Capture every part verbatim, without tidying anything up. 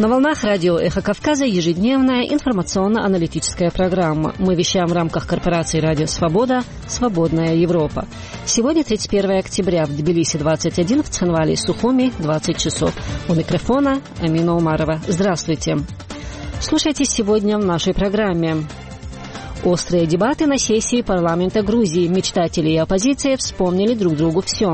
На волнах радио «Эхо Кавказа» ежедневная информационно-аналитическая программа. Мы вещаем в рамках корпорации «Радио Свобода» «Свободная Европа». Сегодня тридцать первое октября, в Тбилиси двадцать один, в Цхинвале и Сухуми двадцать часов. У микрофона Амина Умарова. Здравствуйте. Слушайте сегодня в нашей программе. Острые дебаты на сессии парламента Грузии. Мечтатели и оппозиция вспомнили друг другу все.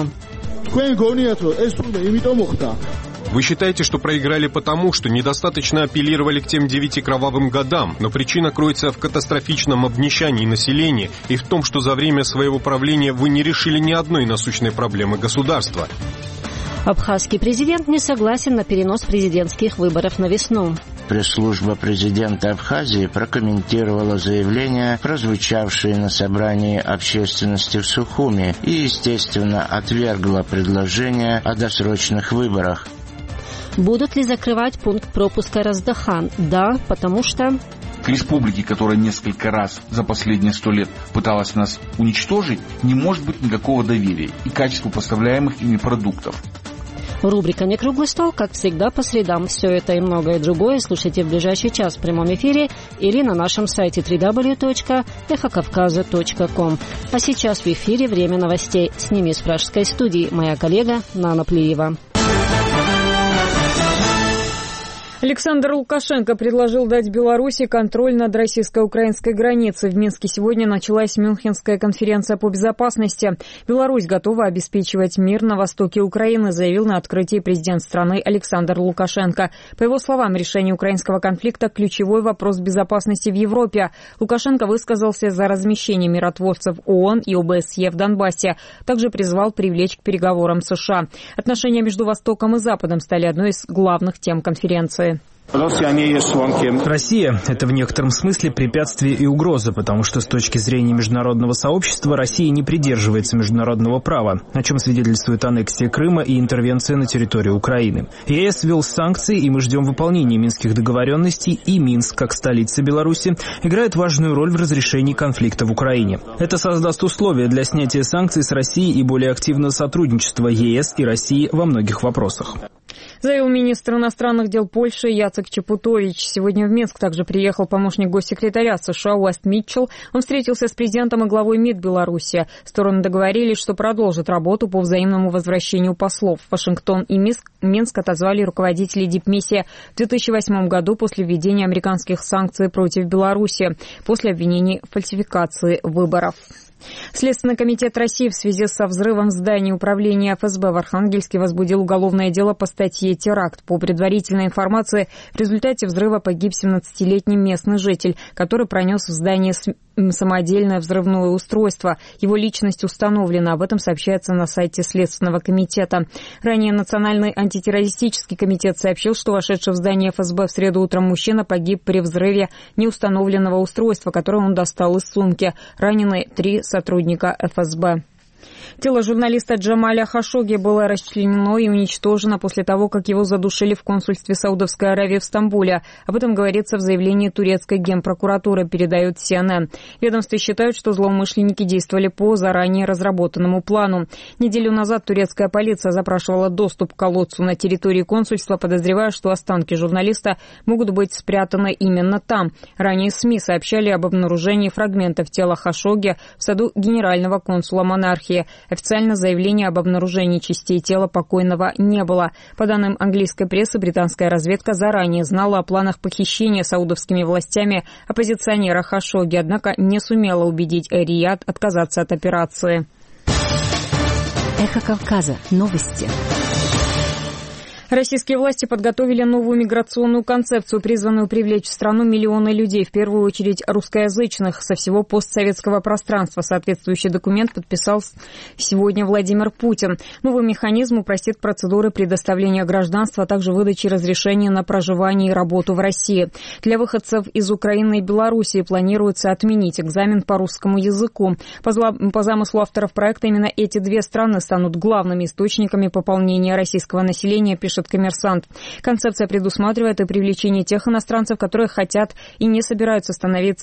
Вы считаете, что проиграли потому, что недостаточно апеллировали к тем девяти кровавым годам, но причина кроется в катастрофичном обнищании населения и в том, что за время своего правления вы не решили ни одной насущной проблемы государства. Абхазский президент не согласен на перенос президентских выборов на весну. Пресс-служба президента Абхазии прокомментировала заявления, прозвучавшие на собрании общественности в Сухуми, и, естественно, отвергла предложение о досрочных выборах. Будут ли закрывать пункт пропуска Раздахан? Да, потому что... К республике, которая несколько раз за последние сто лет пыталась нас уничтожить, не может быть никакого доверия и качеству поставляемых ими продуктов. Рубрика «Не круглый стол», как всегда, по средам. Все это и многое другое слушайте в ближайший час в прямом эфире или на нашем сайте дабл ю дабл ю дабл ю точка эхо кавказа точка ком. А сейчас в эфире время новостей. С ними из пражской студии моя коллега Нана Плиева. Александр Лукашенко предложил дать Беларуси контроль над российско-украинской границей. В Минске сегодня началась Мюнхенская конференция по безопасности. Беларусь готова обеспечивать мир на востоке Украины, заявил на открытии президент страны Александр Лукашенко. По его словам, решение украинского конфликта – ключевой вопрос безопасности в Европе. Лукашенко высказался за размещение миротворцев ООН и о бэ эс е в Донбассе. Также призвал привлечь к переговорам США. Отношения между Востоком и Западом стали одной из главных тем конференции. Россия – это в некотором смысле препятствие и угроза, потому что с точки зрения международного сообщества Россия не придерживается международного права, о чем свидетельствует аннексия Крыма и интервенция на территорию Украины. ЕС ввел санкции, и мы ждем выполнения минских договоренностей, и Минск, как столица Беларуси, играет важную роль в разрешении конфликта в Украине. Это создаст условия для снятия санкций с Россией и более активного сотрудничества ЕС и России во многих вопросах. Заявил министр иностранных дел Польши Яцек Чепутович. Сегодня в Минск также приехал помощник госсекретаря США Уэст Митчелл. Он встретился с президентом и главой МИД Беларуси. Стороны договорились, что продолжат работу по взаимному возвращению послов. Вашингтон и Минск отозвали руководителей дипмиссии в две тысячи восьмом году после введения американских санкций против Беларуси, после обвинений в фальсификации выборов. Следственный комитет России в связи со взрывом в здании управления эф эс бэ в Архангельске возбудил уголовное дело по статье «Теракт». По предварительной информации, в результате взрыва погиб семнадцатилетний местный житель, который пронес в здание самодельное взрывное устройство. Его личность установлена. Об этом сообщается на сайте Следственного комитета. Ранее Национальный антитеррористический комитет сообщил, что вошедший в здание эф эс бэ в среду утром мужчина погиб при взрыве неустановленного устройства, которое он достал из сумки. Ранены три сотрудника эф эс бэ. Тело журналиста Джамаля Хашогги было расчленено и уничтожено после того, как его задушили в консульстве Саудовской Аравии в Стамбуле. Об этом говорится в заявлении турецкой генпрокуратуры, передает си эн эн. Ведомства считают, что злоумышленники действовали по заранее разработанному плану. Неделю назад турецкая полиция запрашивала доступ к колодцу на территории консульства, подозревая, что останки журналиста могут быть спрятаны именно там. Ранее СМИ сообщали об обнаружении фрагментов тела Хашогги в саду генерального консула монархии. Официально заявления об обнаружении частей тела покойного не было. По данным английской прессы, британская разведка заранее знала о планах похищения саудовскими властями оппозиционера Хашогги, однако не сумела убедить Эр-Рияд отказаться от операции. Эхо Кавказа. Новости. Российские власти подготовили новую миграционную концепцию, призванную привлечь в страну миллионы людей, в первую очередь русскоязычных, со всего постсоветского пространства. Соответствующий документ подписал сегодня Владимир Путин. Новый механизм упростит процедуры предоставления гражданства, а также выдачи разрешения на проживание и работу в России. Для выходцев из Украины и Белоруссии планируется отменить экзамен по русскому языку. По, зла... по замыслу авторов проекта, именно эти две страны станут главными источниками пополнения российского населения, пишет «Коммерсант». Концепция предусматривает и привлечение тех иностранцев, которые хотят и не собираются становиться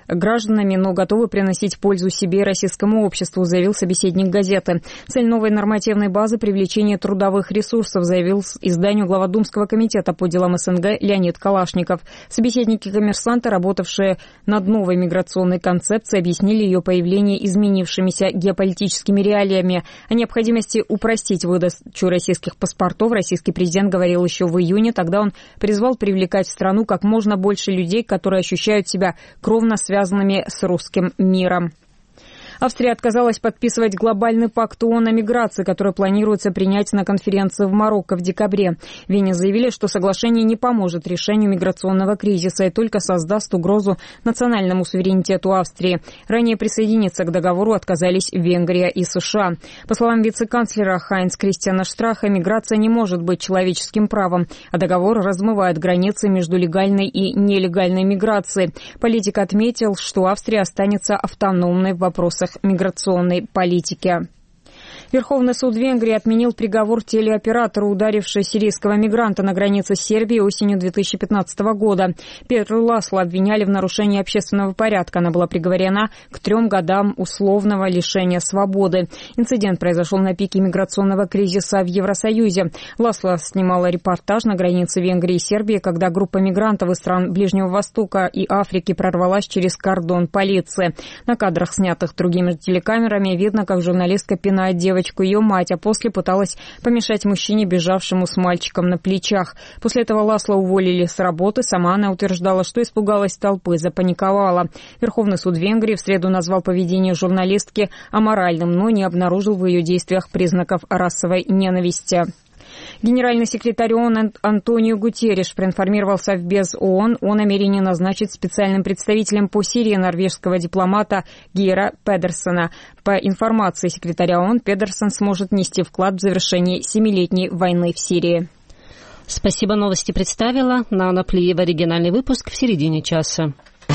гражданами, но готовы приносить пользу себе и российскому обществу, заявил собеседник газеты. Цель новой нормативной базы – привлечение трудовых ресурсов, заявил изданию глава Думского комитета по делам СНГ Леонид Калашников. Собеседники «Коммерсанта», работавшие над новой миграционной концепцией, объяснили ее появление изменившимися геополитическими реалиями. О необходимости упростить выдачу российских паспортов российский президент говорил еще в июне. Тогда он призвал привлекать в страну как можно больше людей, которые ощущают себя кровно связанными с русским миром. Австрия отказалась подписывать глобальный пакт ООН о миграции, который планируется принять на конференции в Марокко в декабре. В Вене заявили, что соглашение не поможет решению миграционного кризиса и только создаст угрозу национальному суверенитету Австрии. Ранее присоединиться к договору отказались Венгрия и США. По словам вице-канцлера Хайнц Кристиана Штраха, миграция не может быть человеческим правом, а договор размывает границы между легальной и нелегальной миграцией. Политик отметил, что Австрия останется автономной в вопросах миграционной политики. Верховный суд Венгрии отменил приговор телеоператору, ударившей сирийского мигранта на границе с Сербией осенью две тысячи пятнадцатого года. Петру Ласло обвиняли в нарушении общественного порядка. Она была приговорена к трем годам условного лишения свободы. Инцидент произошел на пике миграционного кризиса в Евросоюзе. Ласло снимала репортаж на границе Венгрии и Сербии, когда группа мигрантов из стран Ближнего Востока и Африки прорвалась через кордон полиции. На кадрах, снятых другими телекамерами, видно, как журналистка пинает девочку, ее мать, а после пыталась помешать мужчине, бежавшему с мальчиком на плечах. После этого Ласло уволили с работы. Сама она утверждала, что испугалась толпы, запаниковала. Верховный суд Венгрии в среду назвал поведение журналистки аморальным, но не обнаружил в ее действиях признаков расовой ненависти. Генеральный секретарь ООН Антонио Гутерриш проинформировал Совбез ООН о намерении назначить специальным представителем по Сирии норвежского дипломата Гейра Педерсона. По информации секретаря ООН, Педерсон сможет нести вклад в завершение семилетней войны в Сирии. Спасибо, новости представила Нана Плиева. Оригинальный выпуск в середине часа.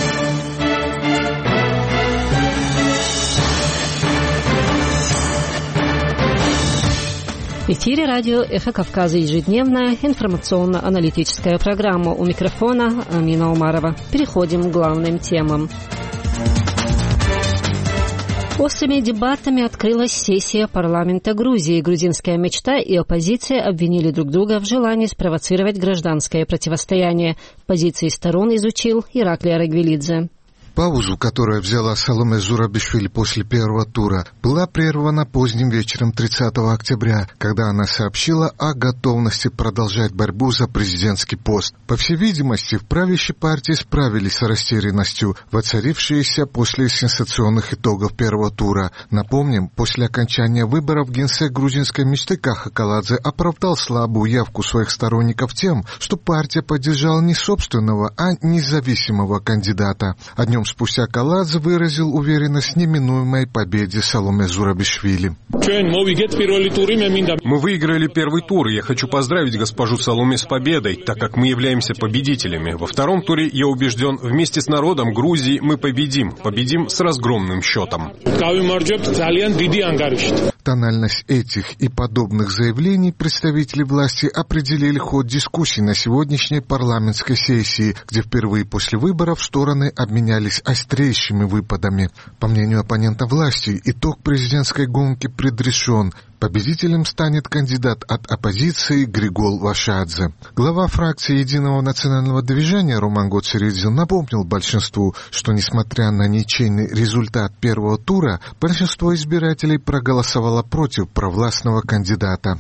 В эфире радио «Эхо Кавказа», ежедневная информационно-аналитическая программа. У микрофона Амина Умарова. Переходим к главным темам. Острыми дебатами открылась сессия парламента Грузии. Грузинская мечта и оппозиция обвинили друг друга в желании спровоцировать гражданское противостояние. Позиции сторон изучил Ираклий Арагвелидзе. Паузу, которую взяла Саломе Зурабишвили после первого тура, была прервана поздним вечером тридцатого октября, когда она сообщила о готовности продолжать борьбу за президентский пост. По всей видимости, в правящей партии справились с растерянностью, воцарившейся после сенсационных итогов первого тура. Напомним, после окончания выборов генсек грузинской мечты Каха Каладзе оправдал слабую явку своих сторонников тем, что партия поддержала не собственного, а независимого кандидата. А днем спустя Каладзе выразил уверенность в неминуемой победе Саломе Зурабишвили. Мы выиграли первый тур, и я хочу поздравить госпожу Саломе с победой, так как мы являемся победителями. Во втором туре, я убежден, вместе с народом Грузии мы победим. Победим с разгромным счетом. Тональность этих и подобных заявлений представители власти определили ход дискуссий на сегодняшней парламентской сессии, где впервые после выборов стороны обменялись острейшими выпадами. По мнению оппонента власти, итог президентской гонки предрешен. Победителем станет кандидат от оппозиции Григол Вашадзе. Глава фракции Единого национального движения Роман Гоцеридзе напомнил большинству, что, несмотря на ничейный результат первого тура, большинство избирателей проголосовало против провластного кандидата.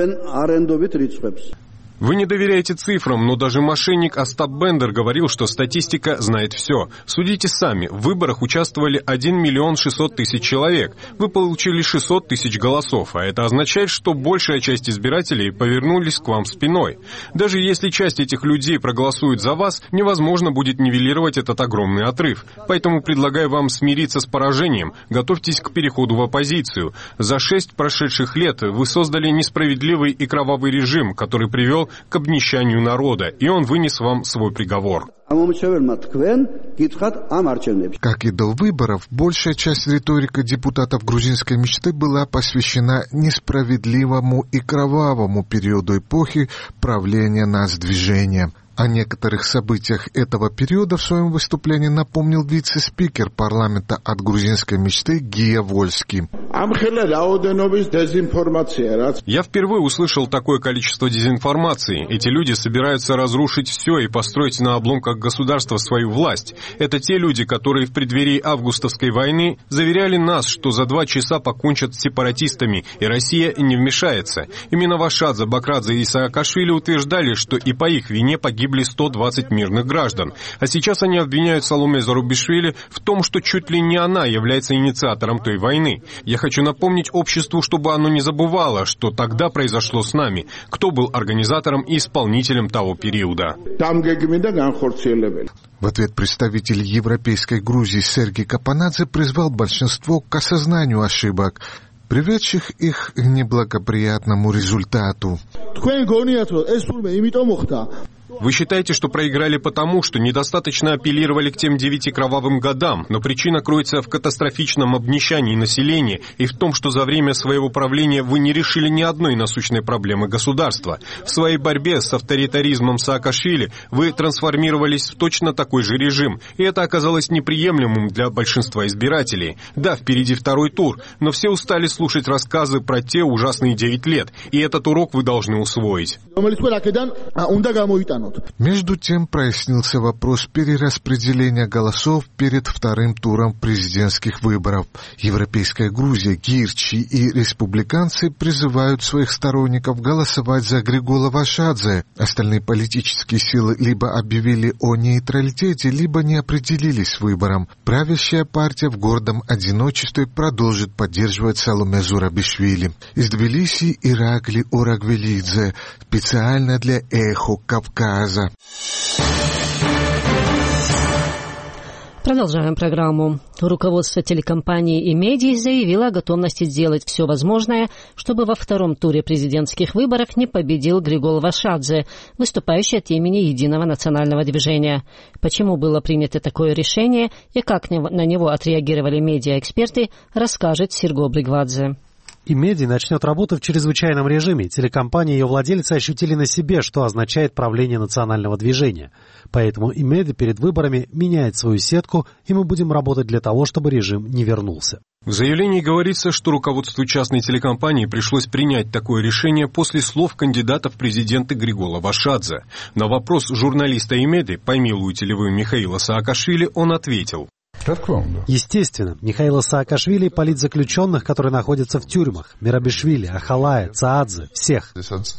Вы не доверяете цифрам, но даже мошенник Остап Бендер говорил, что статистика знает все. Судите сами, в выборах участвовали один миллион шестьсот тысяч человек. Вы получили шестьсот тысяч голосов, а это означает, что большая часть избирателей повернулись к вам спиной. Даже если часть этих людей проголосует за вас, невозможно будет нивелировать этот огромный отрыв. Поэтому предлагаю вам смириться с поражением, готовьтесь к переходу в оппозицию. За шесть прошедших лет вы создали несправедливый и кровавый режим, который привел к обнищанию народа, и он вынес вам свой приговор. Как и до выборов, большая часть риторики депутатов грузинской мечты была посвящена несправедливому и кровавому периоду эпохи правления нацдвижения. О некоторых событиях этого периода в своем выступлении напомнил вице-спикер парламента от грузинской мечты Гия Вольский. Я впервые услышал такое количество дезинформации. Эти люди собираются разрушить все и построить на обломках государства свою власть. Это те люди, которые в преддверии августовской войны заверяли нас, что за два часа покончат с сепаратистами, и Россия не вмешается. Именно Вашадзе, Бакрадзе и Саакашвили утверждали, что и по их вине погибли сто двадцать мирных граждан. А сейчас они обвиняют Саломе Зурабишвили в том, что чуть ли не она является инициатором той войны. Я хочу напомнить обществу, чтобы оно не забывало, что тогда произошло с нами, кто был организатором и исполнителем того периода. В ответ представитель Европейской Грузии Сергей Капанадзе призвал большинство к осознанию ошибок, приведших их к неблагоприятному результату. Вы считаете, что проиграли потому, что недостаточно апеллировали к тем девяти кровавым годам, но причина кроется в катастрофичном обнищании населения и в том, что за время своего правления вы не решили ни одной насущной проблемы государства. В своей борьбе с авторитаризмом Саакашвили вы трансформировались в точно такой же режим, и это оказалось неприемлемым для большинства избирателей. Да, впереди второй тур, но все устали слушать рассказы про те ужасные девять лет, и этот урок вы должны усвоить. Между тем прояснился вопрос перераспределения голосов перед вторым туром президентских выборов. Европейская Грузия, Гирчи и республиканцы призывают своих сторонников голосовать за Григола Вашадзе. Остальные политические силы либо объявили о нейтралитете, либо не определились с выбором. Правящая партия в гордом одиночестве продолжит поддерживать Саломе Зурабишвили. Из Тбилиси Иракли Орагвелидзе, специально для «Эхо Кавказа». Продолжаем программу. Руководство телекомпании и медиа заявило о готовности сделать все возможное, чтобы во втором туре президентских выборов не победил Григол Вашадзе, выступающий от имени Единого национального движения. Почему было принято такое решение и как на него отреагировали медиа-эксперты, расскажет Серго Бригвадзе. Имеди начнет работу в чрезвычайном режиме. Телекомпания и ее владельцы ощутили на себе, что означает правление национального движения. Поэтому Имеди перед выборами меняет свою сетку, и мы будем работать для того, чтобы режим не вернулся. В заявлении говорится, что руководству частной телекомпании пришлось принять такое решение после слов кандидата в президенты Григола Вашадзе. На вопрос журналиста Имеди, помилуете ли вы Михаила Саакашвили, он ответил. Естественно, Михаила Саакашвили – политзаключенных, которые находятся в тюрьмах. Мирабишвили, Ахалая, Цаадзе – всех.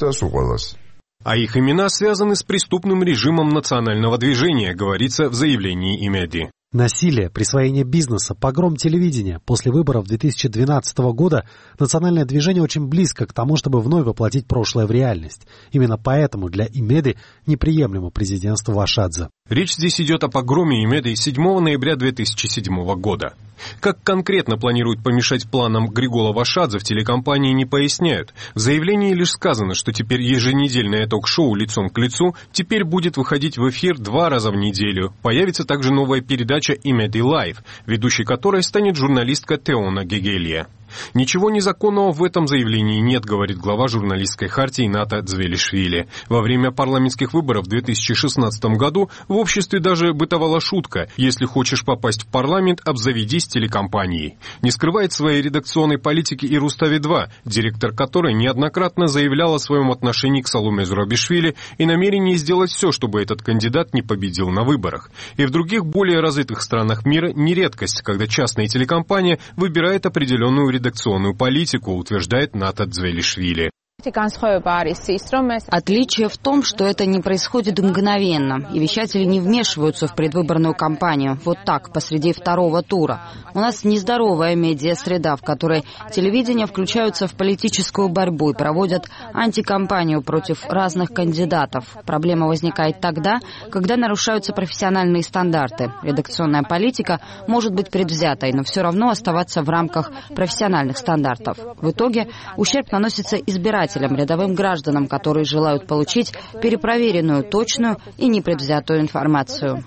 А их имена связаны с преступным режимом национального движения, говорится в заявлении Имеди. Насилие, присвоение бизнеса, погром телевидения. После выборов две тысячи двенадцатого года национальное движение очень близко к тому, чтобы вновь воплотить прошлое в реальность. Именно поэтому для Имеди неприемлемо президентство Вашадзе. Речь здесь идет о погроме Имеди седьмого ноября две тысячи седьмого года. Как конкретно планируют помешать планам Григола Вашадзе, в телекомпании не поясняют. В заявлении лишь сказано, что теперь еженедельное ток-шоу «Лицом к лицу» теперь будет выходить в эфир два раза в неделю. Появится также новая передача «Имеди Лайв», ведущей которой станет журналистка Теона Гегелия. Ничего незаконного в этом заявлении нет, говорит глава журналистской хартии Ната Дзвелишвили. Во время парламентских выборов в две тысячи шестнадцатом году в обществе даже бытовала шутка: если хочешь попасть в парламент, обзаведись телекомпанией. Не скрывает своей редакционной политики и Рустави два, директор которой неоднократно заявлял о своем отношении к Саломе Зурабишвили и намерении сделать все, чтобы этот кандидат не победил на выборах. И в других более развитых странах мира не редкость, когда частная телекомпания выбирает определенную редакцию. редакционную политику, утверждает Ната Дзвелишвили. Отличие в том, что это не происходит мгновенно, и вещатели не вмешиваются в предвыборную кампанию вот так, посреди второго тура. У нас нездоровая медиа-среда, в которой телевидение включаются в политическую борьбу и проводят антикампанию против разных кандидатов. Проблема возникает тогда, когда нарушаются профессиональные стандарты. Редакционная политика может быть предвзятой, но все равно оставаться в рамках профессиональных стандартов. В итоге ущерб наносится избирателям, рядовым гражданам, которые желают получить перепроверенную, точную и непредвзятую информацию.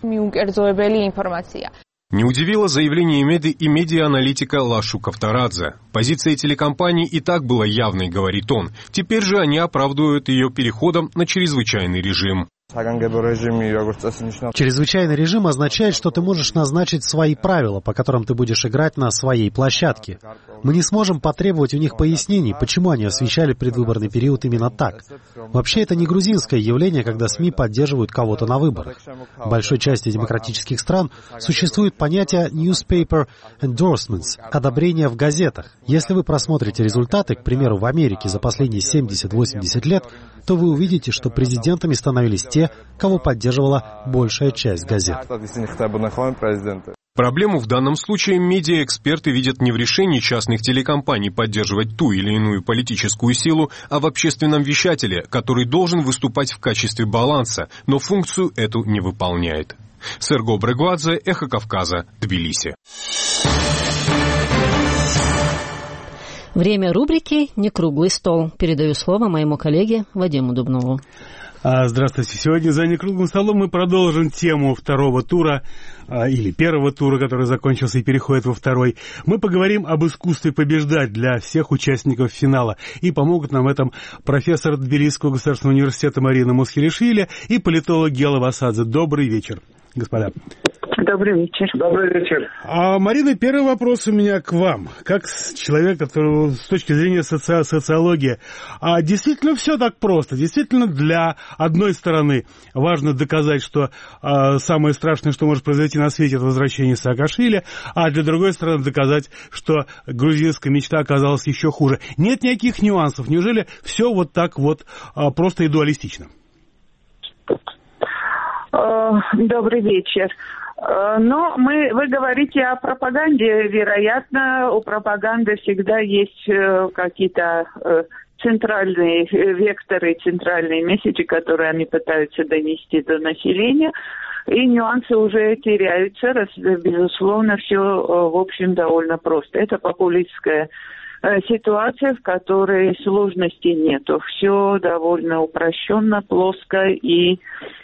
Не удивило заявление Имеди и медиа-аналитика Лашу Кавторадзе. Позиция телекомпании и так была явной, говорит он. Теперь же они оправдывают ее переходом на чрезвычайный режим. Чрезвычайный режим означает, что ты можешь назначить свои правила, по которым ты будешь играть на своей площадке. Мы не сможем потребовать у них пояснений, почему они освещали предвыборный период именно так. Вообще, это не грузинское явление, когда СМИ поддерживают кого-то на выборах. В большой части демократических стран существует понятие newspaper endorsements — одобрение в газетах. Если вы просмотрите результаты, к примеру, в Америке за последние семьдесят-восемьдесят лет, то вы увидите, что президентами становились те, кого поддерживала большая часть газет. Проблему в данном случае медиаэксперты видят не в решении частных телекомпаний поддерживать ту или иную политическую силу, а в общественном вещателе, который должен выступать в качестве баланса, но функцию эту не выполняет. Серго Брегвадзе, Эхо Кавказа, Тбилиси. Время рубрики «Не круглый стол». Передаю слово моему коллеге Вадиму Дубнову. Здравствуйте. Сегодня за «Некруглым столом» мы продолжим тему второго тура, или первого тура, который закончился и переходит во второй. Мы поговорим об искусстве побеждать для всех участников финала. И помогут нам в этом профессор Тбилисского государственного университета Марина Мусхелишвили и политолог Гела Васадзе. Добрый вечер, господа. Добрый вечер. Добрый вечер. А, Марина, первый вопрос у меня к вам. Как человек, который с точки зрения соци... социологии, а действительно все так просто? Действительно для одной стороны важно доказать, что а, самое страшное, что может произойти на свете, это возвращение Саакашвили, а для другой стороны доказать, что грузинская мечта оказалась еще хуже. Нет никаких нюансов. Неужели все вот так вот а, просто и дуалистично? Добрый вечер. Но мы, вы говорите о пропаганде. Вероятно, у пропаганды всегда есть какие-то центральные векторы, центральные месседжи, которые они пытаются донести до населения. И нюансы уже теряются. Безусловно, все, в общем, довольно просто. Это популистская ситуация, в которой сложностей нету. Все довольно упрощенно, плоско и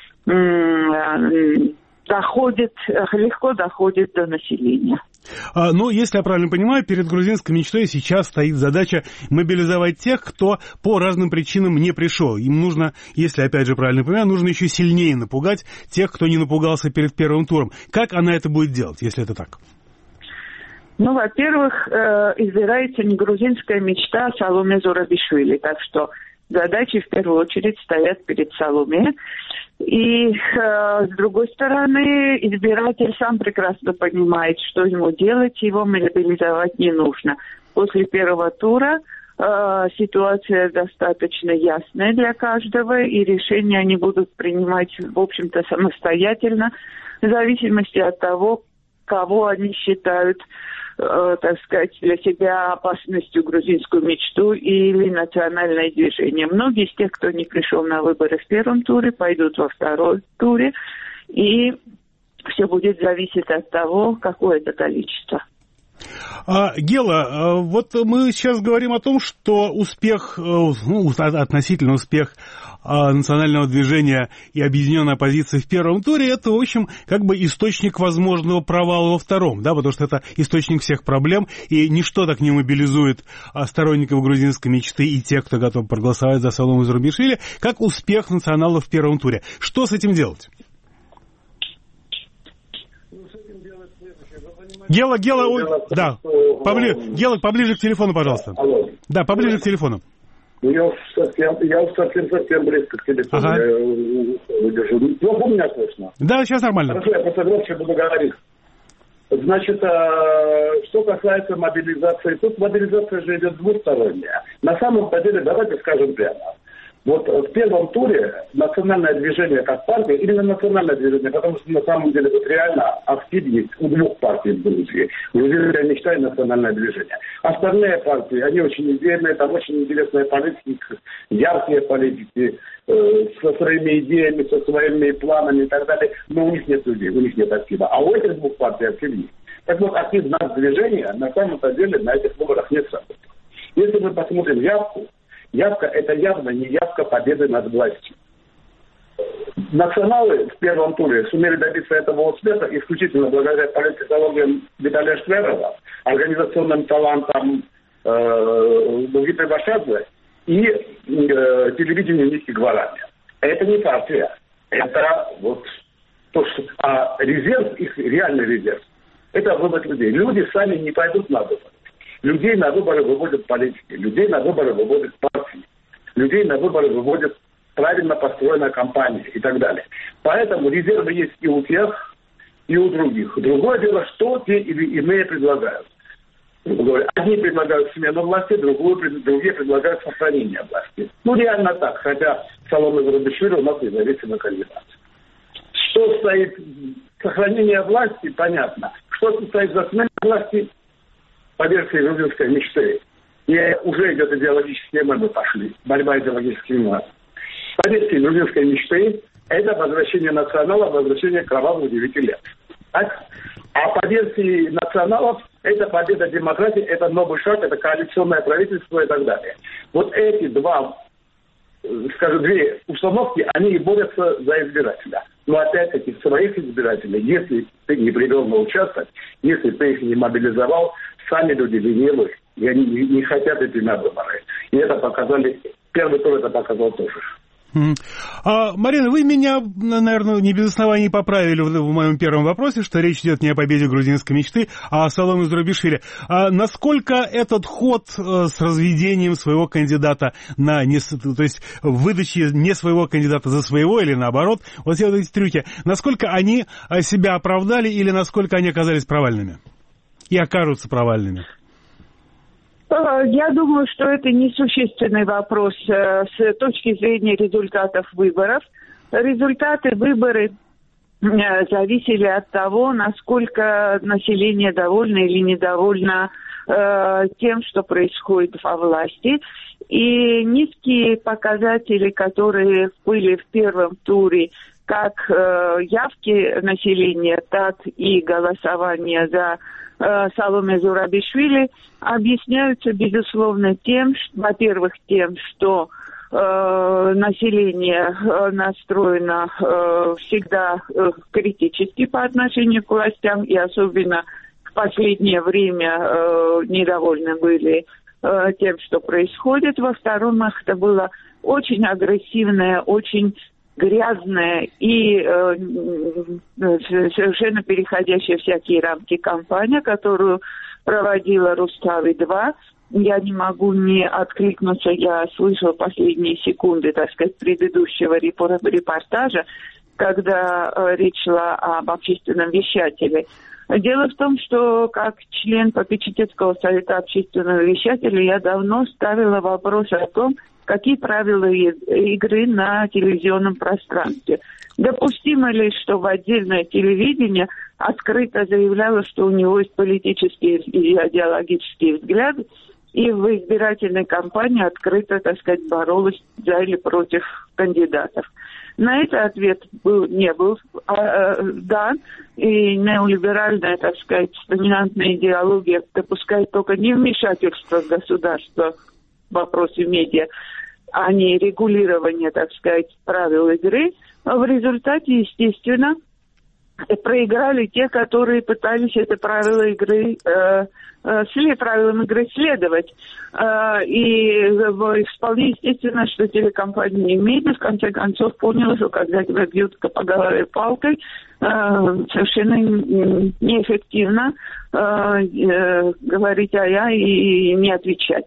доходит, легко доходит до населения. А, ну, если я правильно понимаю, перед грузинской мечтой сейчас стоит задача мобилизовать тех, кто по разным причинам не пришел. Им нужно, если опять же правильно понимаю, нужно еще сильнее напугать тех, кто не напугался перед первым туром. Как она это будет делать, если это так? Ну, во-первых, избирается не грузинская мечта, а Саломе Зурабишвили. Так что задачи в первую очередь стоят перед Саломе. И, э, с другой стороны, избиратель сам прекрасно понимает, что ему делать, его мобилизовать не нужно. После первого тура э, ситуация достаточно ясная для каждого, и решения они будут принимать, в общем-то, самостоятельно, в зависимости от того, кого они считают, э, так сказать, для себя опасностью грузинскую мечту или национальное движение. Многие из тех, кто не пришел на выборы в первом туре, пойдут во втором туре, и все будет зависеть от того, какое это количество. А, Гела, вот мы сейчас говорим о том, что успех, ну, относительно успех национального движения и объединенной оппозиции в первом туре, это, в общем, как бы источник возможного провала во втором, да, потому что это источник всех проблем, и ничто так не мобилизует сторонников грузинской мечты и тех, кто готов проголосовать за Салому Зурабишвили, как успех националов в первом туре. Что с этим делать? Гела, Гела, ой, да, поближе, Гела, поближе к телефону, пожалуйста. Алло. Да, поближе к телефону. Я совсем, я совсем-совсем близко к телефону. Ага. Я плохо меня слышно? Да, сейчас нормально. Хорошо, я просто громче буду говорить. Значит, что касается мобилизации, тут мобилизация же идет двусторонняя. На самом деле, давайте скажем прямо. Вот в первом туре национальное движение как партия, именно национальное движение, потому что на самом деле вот реально активность у двух партий в Грузии. Грузинская мечта и национальное движение. Остальные партии, они очень идейные, там очень интересные политики, яркие политики, э, со своими идеями, со своими планами и так далее, но у них нет людей, у них нет актива. А у этих двух партий актив есть. Так вот, актив нас движения на самом-то деле на этих выборах нет сработан. Если мы посмотрим явку, явка – это явно не явка победы над властью. Националы в первом туре сумели добиться этого успеха исключительно благодаря политтехнологиям Виталия Шверова, организационным талантам э, Дугиты Башадзе и э, телевидению Ники Гварани. Это не партия. Это вот то, что... А резерв, их реальный резерв, это выбор людей. Люди сами не пойдут на выборы. Людей на выборы выводят политики, людей на выборы выводят партии, людей на выборы выводят правильно построенная компания и так далее. Поэтому резервы есть и у тех, и у других. Другое дело, что те или иные предлагают. Одни предлагают смену власти, другую, другие предлагают сохранение власти. Ну, реально так, хотя Саломе Зурабишвили у нас независимый кандидат. Что стоит сохранение власти, понятно. Что стоит за смену власти, по версии грузинской мечты. И уже идет идеологические мы пошли. Борьба идеологических мемов. По версии грузинской мечты, это возвращение националов, возвращение кровавых девяти лет. Так? А по версии националов, это победа демократии, это новый шаг, это коалиционное правительство и так далее. Вот эти два, скажем, две установки, они и борются за избирателя. Но опять-таки своих избирателей, если ты не привел на участок, если ты их не мобилизовал, сами люди ленивые, и они не, не хотят идти на выборы. И это показали, первый тур это показал тоже. Mm. А, Марина, вы меня, наверное, не без оснований поправили в, в моем первом вопросе, что речь идет не о победе грузинской мечты, а о Саломе Зурабишвили. А насколько этот ход э, с разведением своего кандидата на не, то есть выдачей не своего кандидата за своего или наоборот, вот все вот эти трюки, насколько они себя оправдали или насколько они оказались провальными и окажутся провальными? Я думаю, что это несущественный вопрос с точки зрения результатов выборов. Результаты выборов зависели от того, насколько население довольно или недовольно тем, что происходит во власти. И низкие показатели, которые были в первом туре, как явки населения, так и голосование за Саломе Зурабишвили, объясняются, безусловно, тем, что, во-первых, тем, что э, население э, настроено э, всегда э, критически по отношению к властям, и особенно в последнее время э, недовольны были э, тем, что происходит. Во-вторых, это было очень агрессивное, очень грязная и э, совершенно переходящая всякие рамки кампания, которую проводила Рустави-два. Я не могу не откликнуться, я слышала последние секунды, так сказать, предыдущего репортажа, когда э, речь шла об общественном вещателе. Дело в том, что как член попечительского совета общественного вещателя я давно ставила вопрос о том, какие правила игры на телевизионном пространстве. Допустимо ли, чтобы отдельное телевидение открыто заявляло, что у него есть политические и идеологические взгляды, и в избирательной кампании открыто, так сказать, боролась за или против кандидатов. На это ответ был, не был а, дан, и неолиберальная, так сказать, доминантная идеология допускает только не вмешательство государства в вопросы медиа, а не регулирование, так сказать, правил игры. А в результате, естественно, проиграли те, которые пытались это правила игры, э, э, след, правилам игры следовать. Э, и э, вполне естественно, что телекомпания «Медиа» в конце концов поняла, что когда тебя бьют по голове палкой, э, совершенно неэффективно э, э, говорить «а-я» и не отвечать.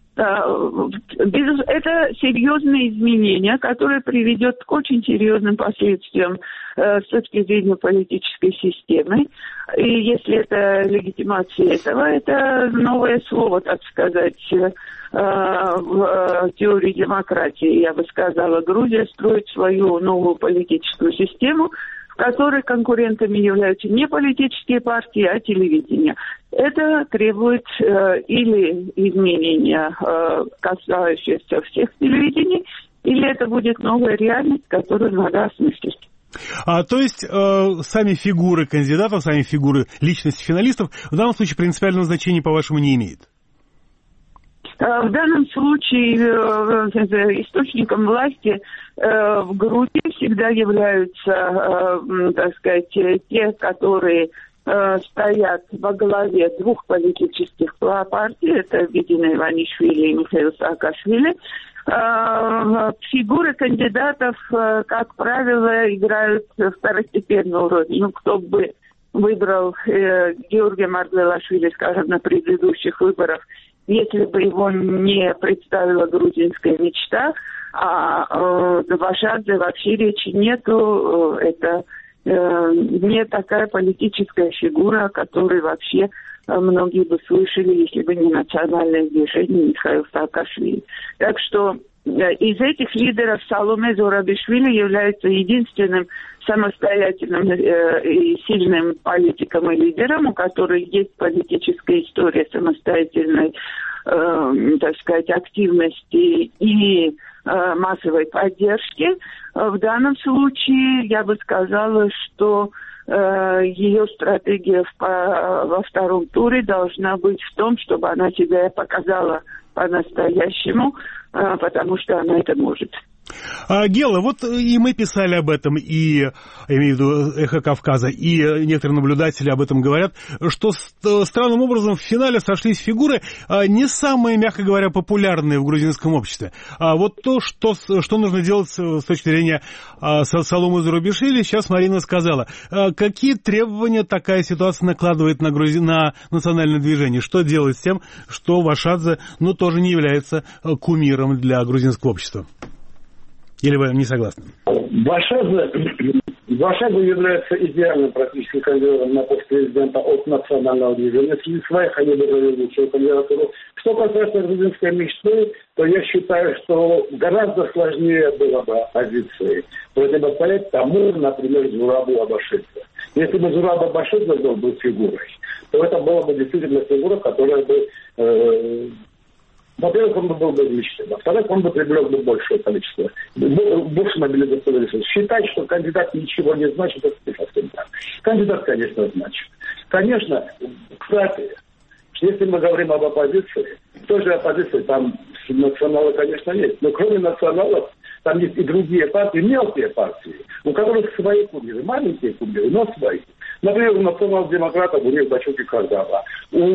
Это серьезные изменения, которые приведет к очень серьезным последствиям э, с точки зрения политической системы. И если это легитимация этого, это новое слово, так сказать, э, в теории демократии, я бы сказала. Грузия строит свою новую политическую систему, в которой конкурентами являются не политические партии, а телевидение. Это требует э, или изменения, э, касающихся всех телевидений, или это будет новая реальность, которую надо осмыслить. А, то есть э, сами фигуры кандидатов, сами фигуры личности финалистов в данном случае принципиального значения, по-вашему, не имеют? В данном случае э, источником власти э, в Грузии всегда являются, э, так сказать, те, которые э, стоят во главе двух политических партий, это Бедина Иванишвили и Михаил Саакашвили. фигуры кандидатов, как правило, играют второстепенную роль. Ну, кто бы выбрал э, Георгия Маргвелашвили, скажем, на предыдущих выборах, если бы его не представила грузинская мечта, а э, Вашадзе вообще речи нету, э, это э, не такая политическая фигура, о которой вообще э, многие бы слышали, если бы не национальное движение Михаила Саакашвили. Так что э, из этих лидеров Саломе Зурабишвили является единственным самостоятельным э, и сильным политиком и лидером, у которого есть политическая история самостоятельной, э, так сказать, активности и э, массовой поддержки. В данном случае я бы сказала, что э, ее стратегия в, по, во втором туре должна быть в том, чтобы она себя показала по-настоящему, э, потому что она это может. А, Гела, вот и мы писали об этом, и, я имею в виду «Эхо Кавказа», и некоторые наблюдатели об этом говорят, что странным образом в финале сошлись фигуры не самые, мягко говоря, популярные в грузинском обществе. А вот то, что, что нужно делать с точки зрения Саломе Зурабишвили, сейчас Марина сказала. Какие требования такая ситуация накладывает на, грузи... на национальное движение? Что делать с тем, что Вашадзе, ну, тоже не является кумиром для грузинского общества? Или вы не согласны? Вашадзе, Вашадзе является идеальным практически кандидатом на пост президента от национального движения. Среди своих они бы завели лучшую кандидатуру. Что касается грузинской мечты, то я считаю, что гораздо сложнее было бы оппозиции противостоять тому, например, Зурабу Абашидзе. Если бы Зураб Абашидзе был бы фигурой, то это была бы действительно фигура, которая бы... Э, Во-первых, он бы был бы личным. Во-вторых, он бы привлек бы большее количество, больше мобилизационных ресурсов. Считать, что кандидат ничего не значит, это не совсем так. Кандидат, конечно, значит. Конечно, кстати, если мы говорим об оппозиции, в той же оппозиции там националы, конечно, есть. Но кроме националов, там есть и другие партии, мелкие партии, у которых свои кумиры, маленькие кумиры, но свои. Например, у национал-демократов у них Бачуки Кардава.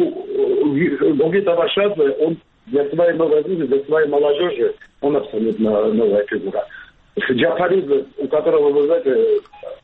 У Гогита Вашадзе, он для своей новой жизни, для своей молодежи, он абсолютно новая фигура. Джафаридзе, у которого, вы знаете,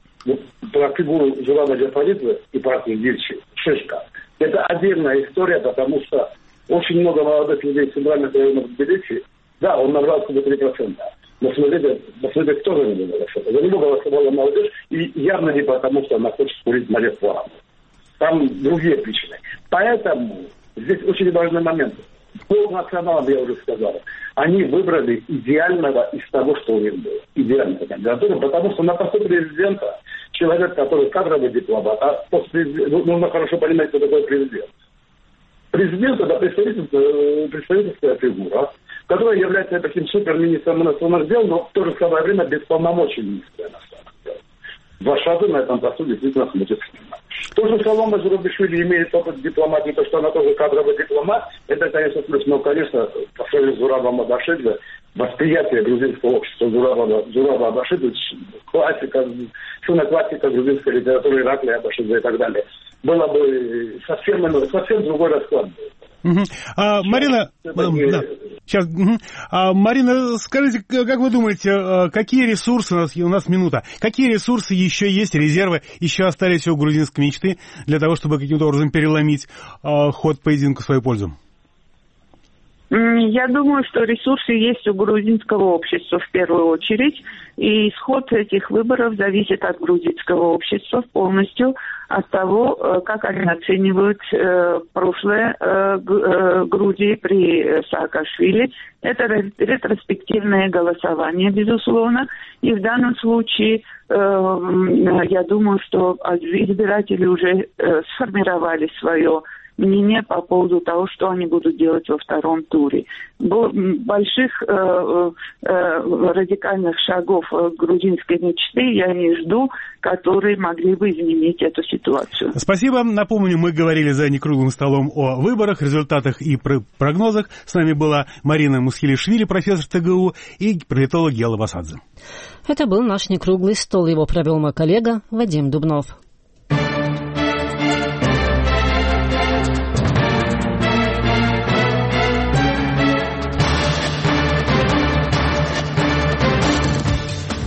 про фигуру Зураба Джафаридзе и партию Дильчи, шишка. Это отдельная история, потому что очень много молодых людей в центральных районах Тбилиси, да, он набрал себе три процента. Но смотрите, посмотрите, кто за него голосовал. За него голосовала молодежь, и явно не потому, что она хочет курить на рекламу. Там другие причины. Поэтому здесь очень важный момент. По националам, я уже сказал, они выбрали идеального из того, что у них было. Идеального кандидатуру, потому что на посту президента человек, который кадровый дипломат, а после, нужно хорошо понимать, что такое президент. Президент – это представительская, представительская фигура, которая является таким суперминистром иностранных дел, но в то же самое время без полномочий министра иностранных дел. Вашадзе на этом посту действительно смотрит сильно. То, что Саломе Зурабишвили имеет опыт дипломатии, то, что она тоже кадровый дипломат, это, конечно, плюс. Но, конечно, по сравнению с Зурабом Абашидзе, восприятие грузинского общества Зураба, Зураба Абашидзе, классика, классика грузинской литературы, Ираклия Абашидзе и так далее, было бы совсем, совсем другой расклад. Угу. А, Марина, да, сейчас, угу. а, Марина, скажите, как вы думаете, какие ресурсы, у нас, у нас минута, какие ресурсы еще есть, резервы еще остались у грузинской мечты для того, чтобы каким-то образом переломить а, ход поединка в свою пользу? Я думаю, что ресурсы есть у грузинского общества в первую очередь, и исход этих выборов зависит от грузинского общества полностью, от того, как они оценивают э, прошлое э, э, Грузии при Саакашвили. Это ретроспективное голосование, безусловно, и в данном случае э, я думаю, что избиратели уже э, сформировали свое мнение по поводу того, что они будут делать во втором туре. Больших э, э, радикальных шагов грузинской мечты я не жду, которые могли бы изменить эту ситуацию. Спасибо. Напомню, мы говорили за некруглым столом о выборах, результатах и прогнозах. С нами была Марина Мусхилишвили, профессор ТГУ, и политолог Гела Вашадзе. Это был наш некруглый стол. Его провел мой коллега Вадим Дубнов.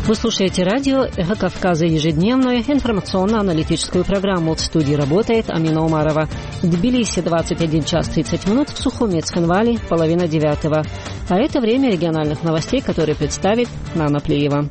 Вы слушаете радио «Эхо Кавказа», ежедневную информационно-аналитическую программу. В студии работает Амина Умарова. В Тбилиси двадцать один час тридцать минут, в Сухуми, Цхинвали половина девятого. А это время региональных новостей, которые представит Нана Плиева.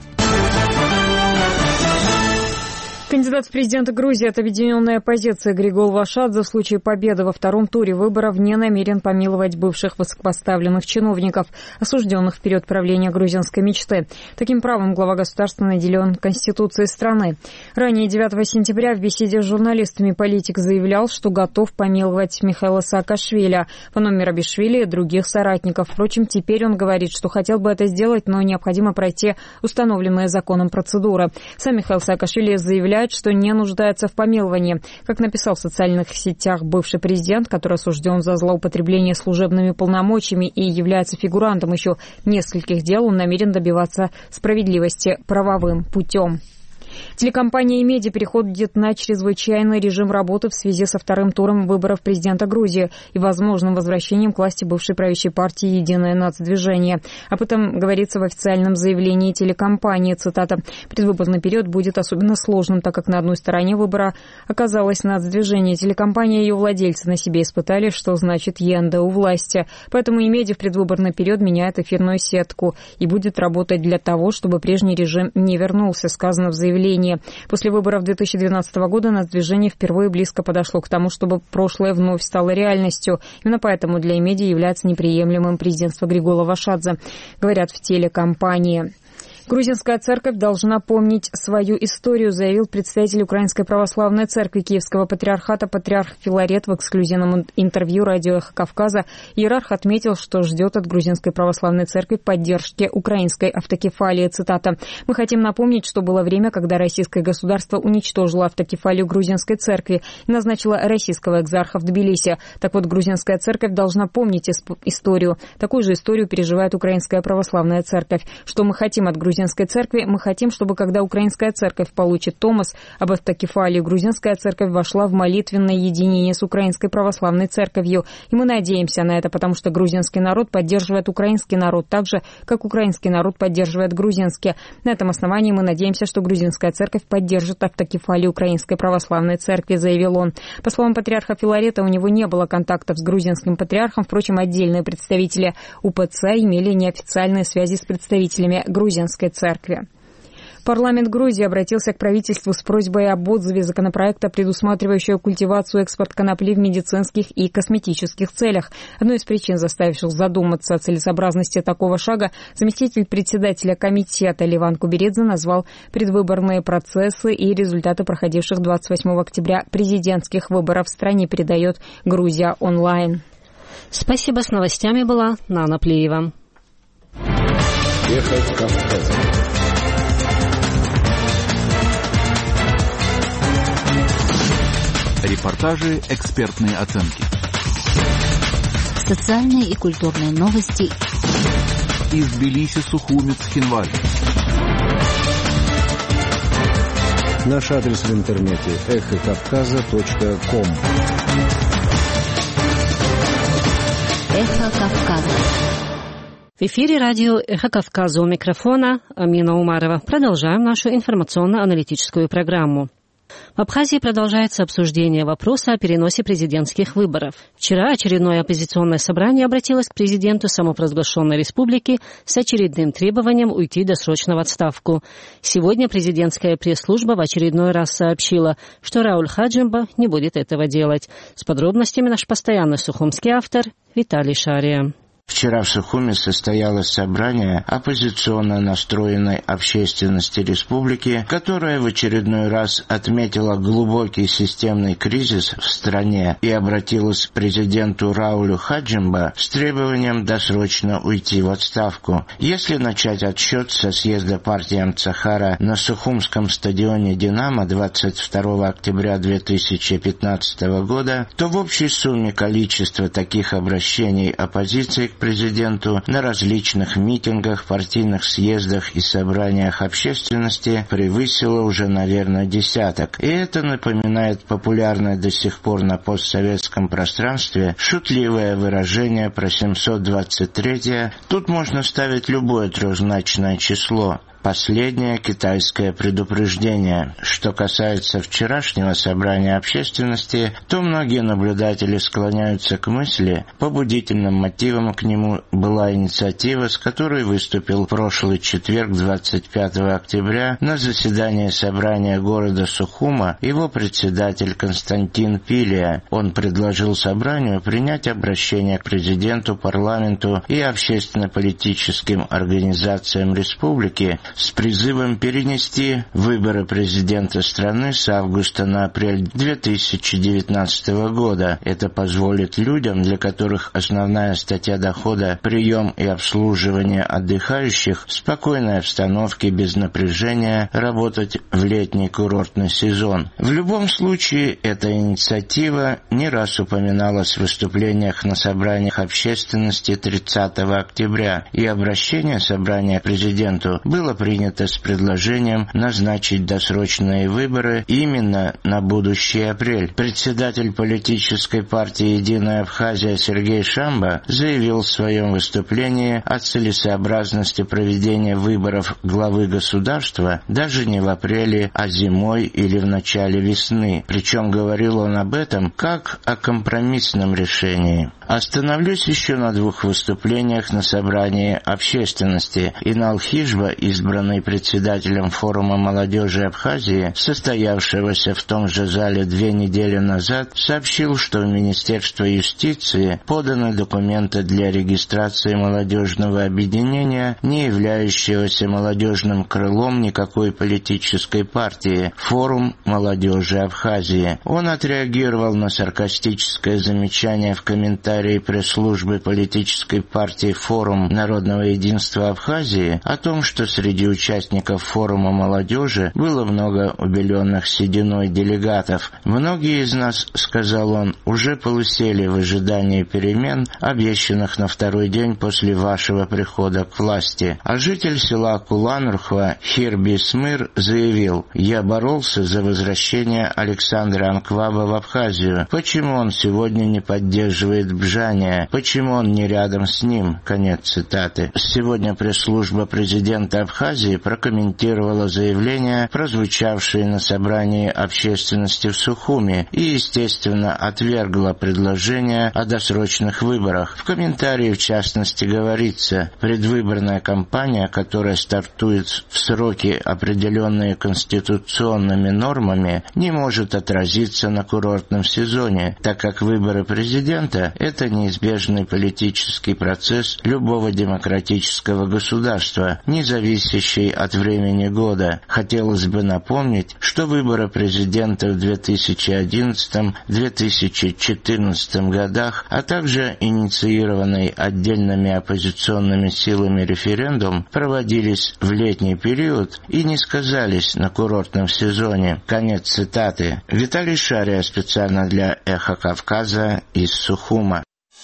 Кандидат в президенты Грузии от объединенной оппозиции Григол Вашадзе в случае победы во втором туре выборов не намерен помиловать бывших высокопоставленных чиновников, осужденных в период правления грузинской мечты. Таким правом глава государства наделен Конституцией страны. Ранее девятого сентября в беседе с журналистами политик заявлял, что готов помиловать Михаила Саакашвили, Фану Мерабишвили и других соратников. Впрочем, теперь он говорит, что хотел бы это сделать, но необходимо пройти установленные законом процедуры. Сам Михаил Саакашвили заявляет, что не нуждается в помиловании. Как написал в социальных сетях бывший президент, который осужден за злоупотребление служебными полномочиями и является фигурантом еще нескольких дел, он намерен добиваться справедливости правовым путем. Телекомпания «Имеди» переходит на чрезвычайный режим работы в связи со вторым туром выборов президента Грузии и возможным возвращением к власти бывшей правящей партии «Единое нацдвижение». Об этом говорится в официальном заявлении телекомпании. Цитата. «Предвыборный период будет особенно сложным, так как на одной стороне выбора оказалось нацдвижение. Телекомпания и ее владельцы на себе испытали, что значит «Енда» у власти. Поэтому «Имеди» в предвыборный период меняет эфирную сетку и будет работать для того, чтобы прежний режим не вернулся», сказано в заявлении. После выборов две тысячи двенадцатого года нацдвижение впервые близко подошло к тому, чтобы прошлое вновь стало реальностью. Именно поэтому для «Имеди» является неприемлемым президентство Григола Вашадзе, говорят в телекомпании. Грузинская церковь должна помнить свою историю, заявил представитель Украинской православной церкви Киевского патриархата патриарх Филарет в эксклюзивном интервью радио «Эхо Кавказа». Иерарх отметил, что ждет от Грузинской православной церкви поддержки украинской автокефалии. Цитата. «Мы хотим напомнить, что было время, когда российское государство уничтожило автокефалию грузинской церкви и назначило российского экзарха в Тбилиси. Так вот, грузинская церковь должна помнить историю. Такую же историю переживает Украинская православная церковь. Что мы хотим от грузинской Грузинской церкви, мы хотим, чтобы когда Украинская церковь получит томос об автокефалии, Грузинская церковь вошла в молитвенное единение с Украинской православной церковью. И мы надеемся на это, потому что грузинский народ поддерживает украинский народ так же, как украинский народ поддерживает грузинский. На этом основании мы надеемся, что Грузинская церковь поддержит автокефалию Украинской православной церкви», заявил он. По словам патриарха Филарета, у него не было контактов с грузинским патриархом, впрочем, отдельные представители УПЦ имели неофициальные связи с представителями грузинской церкви. Парламент Грузии обратился к правительству с просьбой об отзыве законопроекта, предусматривающего культивацию и экспорт конопли в медицинских и косметических целях. Одной из причин, заставивших задуматься о целесообразности такого шага, заместитель председателя комитета Ливан Куберидзе назвал предвыборные процессы и результаты проходивших двадцать восьмого октября президентских выборов в стране, передает Грузия онлайн. Спасибо. С новостями была Нана Плиева. Эхо Кавказа. Репортажи, экспертные оценки. Социальные и культурные новости. Из Тбилиси, Сухуми, Цхинвали. Наш адрес в интернете эхо кавказа точка ком. Эхо Кавказа. В эфире радио «Эхо Кавказа», у микрофона Амина Умарова. Продолжаем нашу информационно-аналитическую программу. В Абхазии продолжается обсуждение вопроса о переносе президентских выборов. Вчера очередное оппозиционное собрание обратилось к президенту самопровозглашенной республики с очередным требованием уйти досрочно в отставку. Сегодня президентская пресс-служба в очередной раз сообщила, что Рауль Хаджимба не будет этого делать. С подробностями наш постоянный сухумский автор Виталий Шария. Вчера в Сухуми состоялось собрание оппозиционно настроенной общественности республики, которая в очередной раз отметила глубокий системный кризис в стране и обратилась к президенту Раулю Хаджимба с требованием досрочно уйти в отставку. Если начать отсчет со съезда партии Амцахара на Сухумском стадионе «Динамо» двадцать второго октября две тысячи пятнадцатого года, то в общей сумме количество таких обращений оппозиции к президенту на различных митингах, партийных съездах и собраниях общественности превысило уже, наверное, десяток. И это напоминает популярное до сих пор на постсоветском пространстве шутливое выражение про семьсот двадцать третье. Тут можно ставить любое трехзначное число. Последнее китайское предупреждение. Что касается вчерашнего собрания общественности, то многие наблюдатели склоняются к мысли, побудительным мотивом к нему была инициатива, с которой выступил в прошлый четверг, двадцать пятого октября, на заседании собрания города Сухума его председатель Константин Пилия. Он предложил собранию принять обращение к президенту, парламенту и общественно-политическим организациям республики с призывом перенести выборы президента страны с августа на апрель две тысячи девятнадцатого года. Это позволит людям, для которых основная статья дохода – прием и обслуживание отдыхающих, в спокойной обстановке, без напряжения, работать в летний курортный сезон. В любом случае, эта инициатива не раз упоминалась в выступлениях на собраниях общественности тридцатого октября, и обращение собрания к президенту было принято с предложением назначить досрочные выборы именно на будущий апрель. Председатель политической партии «Единая Абхазия» Сергей Шамба заявил в своем выступлении о целесообразности проведения выборов главы государства даже не в апреле, а зимой или в начале весны. Причем говорил он об этом как о компромиссном решении. Остановлюсь еще на двух выступлениях на собрании общественности. Инал Хижба, избранный председателем форума молодежи Абхазии, состоявшегося в том же зале две недели назад, сообщил, что в Министерство юстиции поданы документы для регистрации молодежного объединения, не являющегося молодежным крылом никакой политической партии, форум молодежи Абхазии. Он отреагировал на саркастическое замечание в комментарии пресс-службы политической партии «Форум народного единства Абхазии» о том, что среди участников форума молодежи было много убеленных сединой делегатов. «Многие из нас, — сказал он, — уже полысели в ожидании перемен, обещанных на второй день после вашего прихода к власти». А житель села Куланрхва Хирби Смыр заявил: «Я боролся за возвращение Александра Анкваба в Абхазию. Почему он сегодня не поддерживает Бжания? Почему он не рядом с ним?» Конец цитаты. Сегодня пресс-служба президента Абхазии прокомментировала заявление, прозвучавшее на собрании общественности в Сухуме, и, естественно, отвергла предложение о досрочных выборах. В комментарии, в частности, говорится: предвыборная кампания, которая стартует в сроки, определенные конституционными нормами, не может отразиться на курортном сезоне, так как выборы президента – это неизбежный политический процесс любого демократического государства, не зависящий от времени года. Хотелось бы напомнить, что выборы президента в две тысячи одиннадцатом — две тысячи четырнадцатом годах, а также инициированный отдельными оппозиционными силами референдум проводились в летний период и не сказались на курортном сезоне. Конец цитаты. Виталий Шария специально для «Эхо Кавказа» из Сухума.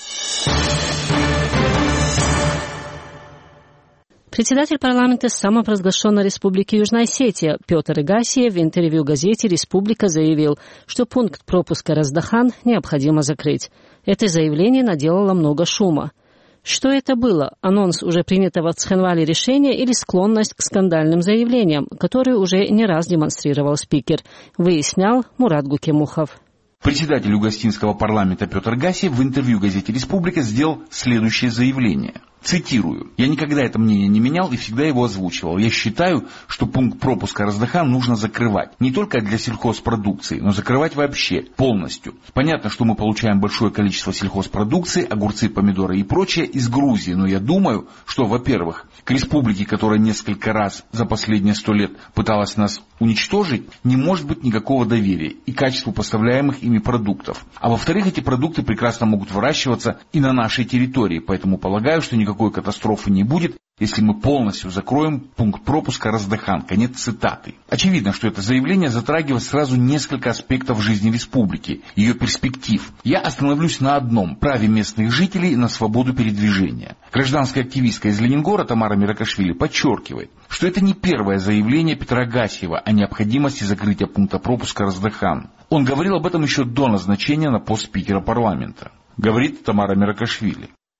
Председатель парламента самопровозглашенной республики Южная Осетия Петр Игасиев в интервью газете «Республика» заявил, что пункт пропуска Раздахан необходимо закрыть. Это заявление наделало много шума. Что это было? Анонс уже принятого в Цхинвале решения или склонность к скандальным заявлениям, которые уже не раз демонстрировал спикер, выяснял Мурат Гукемухов. Председатель Югостинского парламента Петр Игасиев в интервью газете «Республика» сделал следующее заявление. Цитирую: «Я никогда это мнение не менял и всегда его озвучивал. Я считаю, что пункт пропуска Раздахан нужно закрывать. Не только для сельхозпродукции, но закрывать вообще, полностью. Понятно, что мы получаем большое количество сельхозпродукции, огурцы, помидоры и прочее из Грузии, но я думаю, что, во-первых, к республике, которая несколько раз за последние сто лет пыталась нас уничтожить, не может быть никакого доверия и качеству поставляемых ими продуктов. А во-вторых, эти продукты прекрасно могут выращиваться и на нашей территории, поэтому полагаю, что никакой катастрофы не будет, если мы полностью закроем пункт пропуска Раздахан». Конец цитаты. Очевидно, что это заявление затрагивает сразу несколько аспектов жизни республики, ее перспектив. Я остановлюсь на одном – праве местных жителей на свободу передвижения. Гражданская активистка из Ленингора Тамара Миракашвили подчеркивает, что это не первое заявление Петра Игасиева о необходимости закрытия пункта пропуска Раздахан. Он говорил об этом еще до назначения на пост спикера парламента. Говорит Тамара Миракашвили.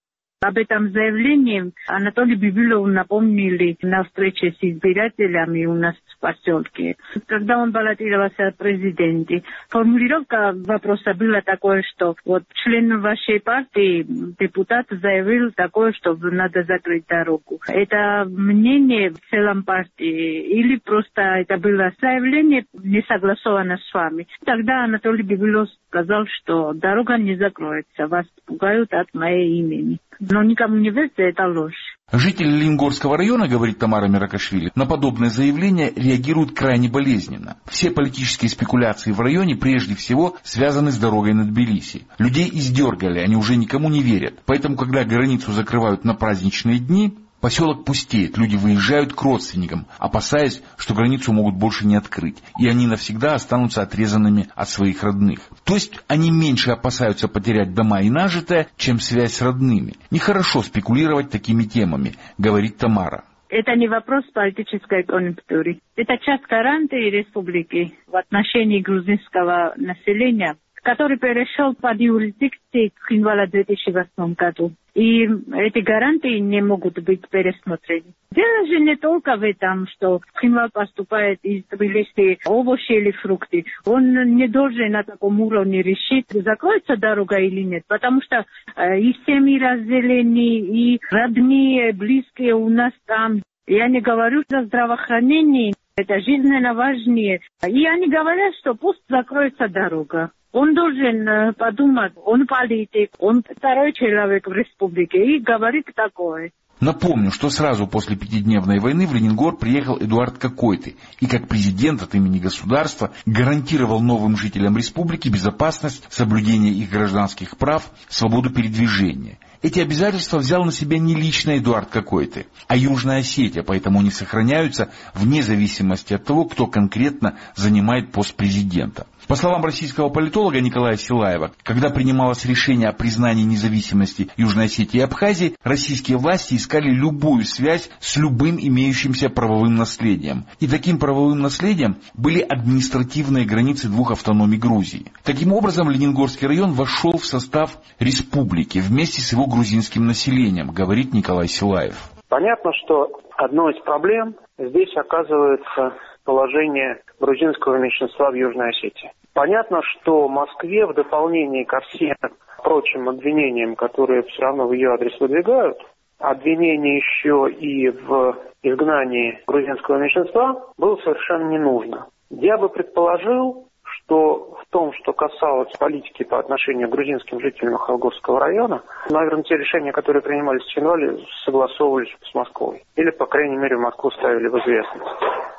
Об этом заявлении Анатолию Бибилову напомнили на встрече с избирателями у нас в поселке. Когда он баллотировался в президенте, формулировка вопроса была такой, что вот член вашей партии, депутат, заявил такое, что надо закрыть дорогу. Это мнение в целом партии или просто это было заявление, не согласовано с вами? Тогда Анатолий Бибилов сказал, что дорога не закроется, вас пугают от моей имени. Но никому не верьте, это ложь. Жители Ленгорского района, говорит Тамара Миракашвили, на подобное заявление реагируют крайне болезненно. Все политические спекуляции в районе прежде всего связаны с дорогой на Тбилиси. Людей издергали, они уже никому не верят. Поэтому, когда границу закрывают на праздничные дни, поселок пустеет, люди выезжают к родственникам, опасаясь, что границу могут больше не открыть, и они навсегда останутся отрезанными от своих родных. То есть они меньше опасаются потерять дома и нажитое, чем связь с родными. Нехорошо спекулировать такими темами, говорит Тамара. Это не вопрос политической конъюнктуры. Это часть гарантии республики в отношении грузинского населения, который перешел под юрисдикцию Цхинвала в две тысячи восьмом году. И эти гарантии не могут быть пересмотрены. Дело же не только в этом, что Цхинвал поступает из Тбилиси овощи или фрукты. Он не должен на таком уровне решить, закроется дорога или нет. Потому что э, и семьи разделены, и родные, близкие у нас там. Я не говорю за здравоохранение, это жизненно важнее. И они говорят, что пусть закроется дорога. Он должен подумать, он политик, он второй человек в республике и говорит такое. Напомню, что сразу после пятидневной войны в Лениногор приехал Эдуард Какойты и как президент от имени государства гарантировал новым жителям республики безопасность, соблюдение их гражданских прав, свободу передвижения. Эти обязательства взял на себя не лично Эдуард Какойты, а Южная Осетия, поэтому они сохраняются вне зависимости от того, кто конкретно занимает пост президента. По словам российского политолога Николая Силаева, когда принималось решение о признании независимости Южной Осетии и Абхазии, российские власти искали любую связь с любым имеющимся правовым наследием. И таким правовым наследием были административные границы двух автономий Грузии. Таким образом, Лениногорский район вошел в состав республики вместе с его грузинским населением, говорит Николай Силаев. Понятно, что одной из проблем здесь оказывается положение грузинского меньшинства в Южной Осетии. Понятно, что Москве в дополнение ко всем прочим обвинениям, которые все равно в ее адрес выдвигают, обвинение еще и в изгнании грузинского меньшинства было совершенно не нужно. Я бы предположил, что в том, что касалось политики по отношению к грузинским жителям Холгорского района, наверное, те решения, которые принимались в Цхинвале, согласовывались с Москвой. Или, по крайней мере, Москву ставили в известность.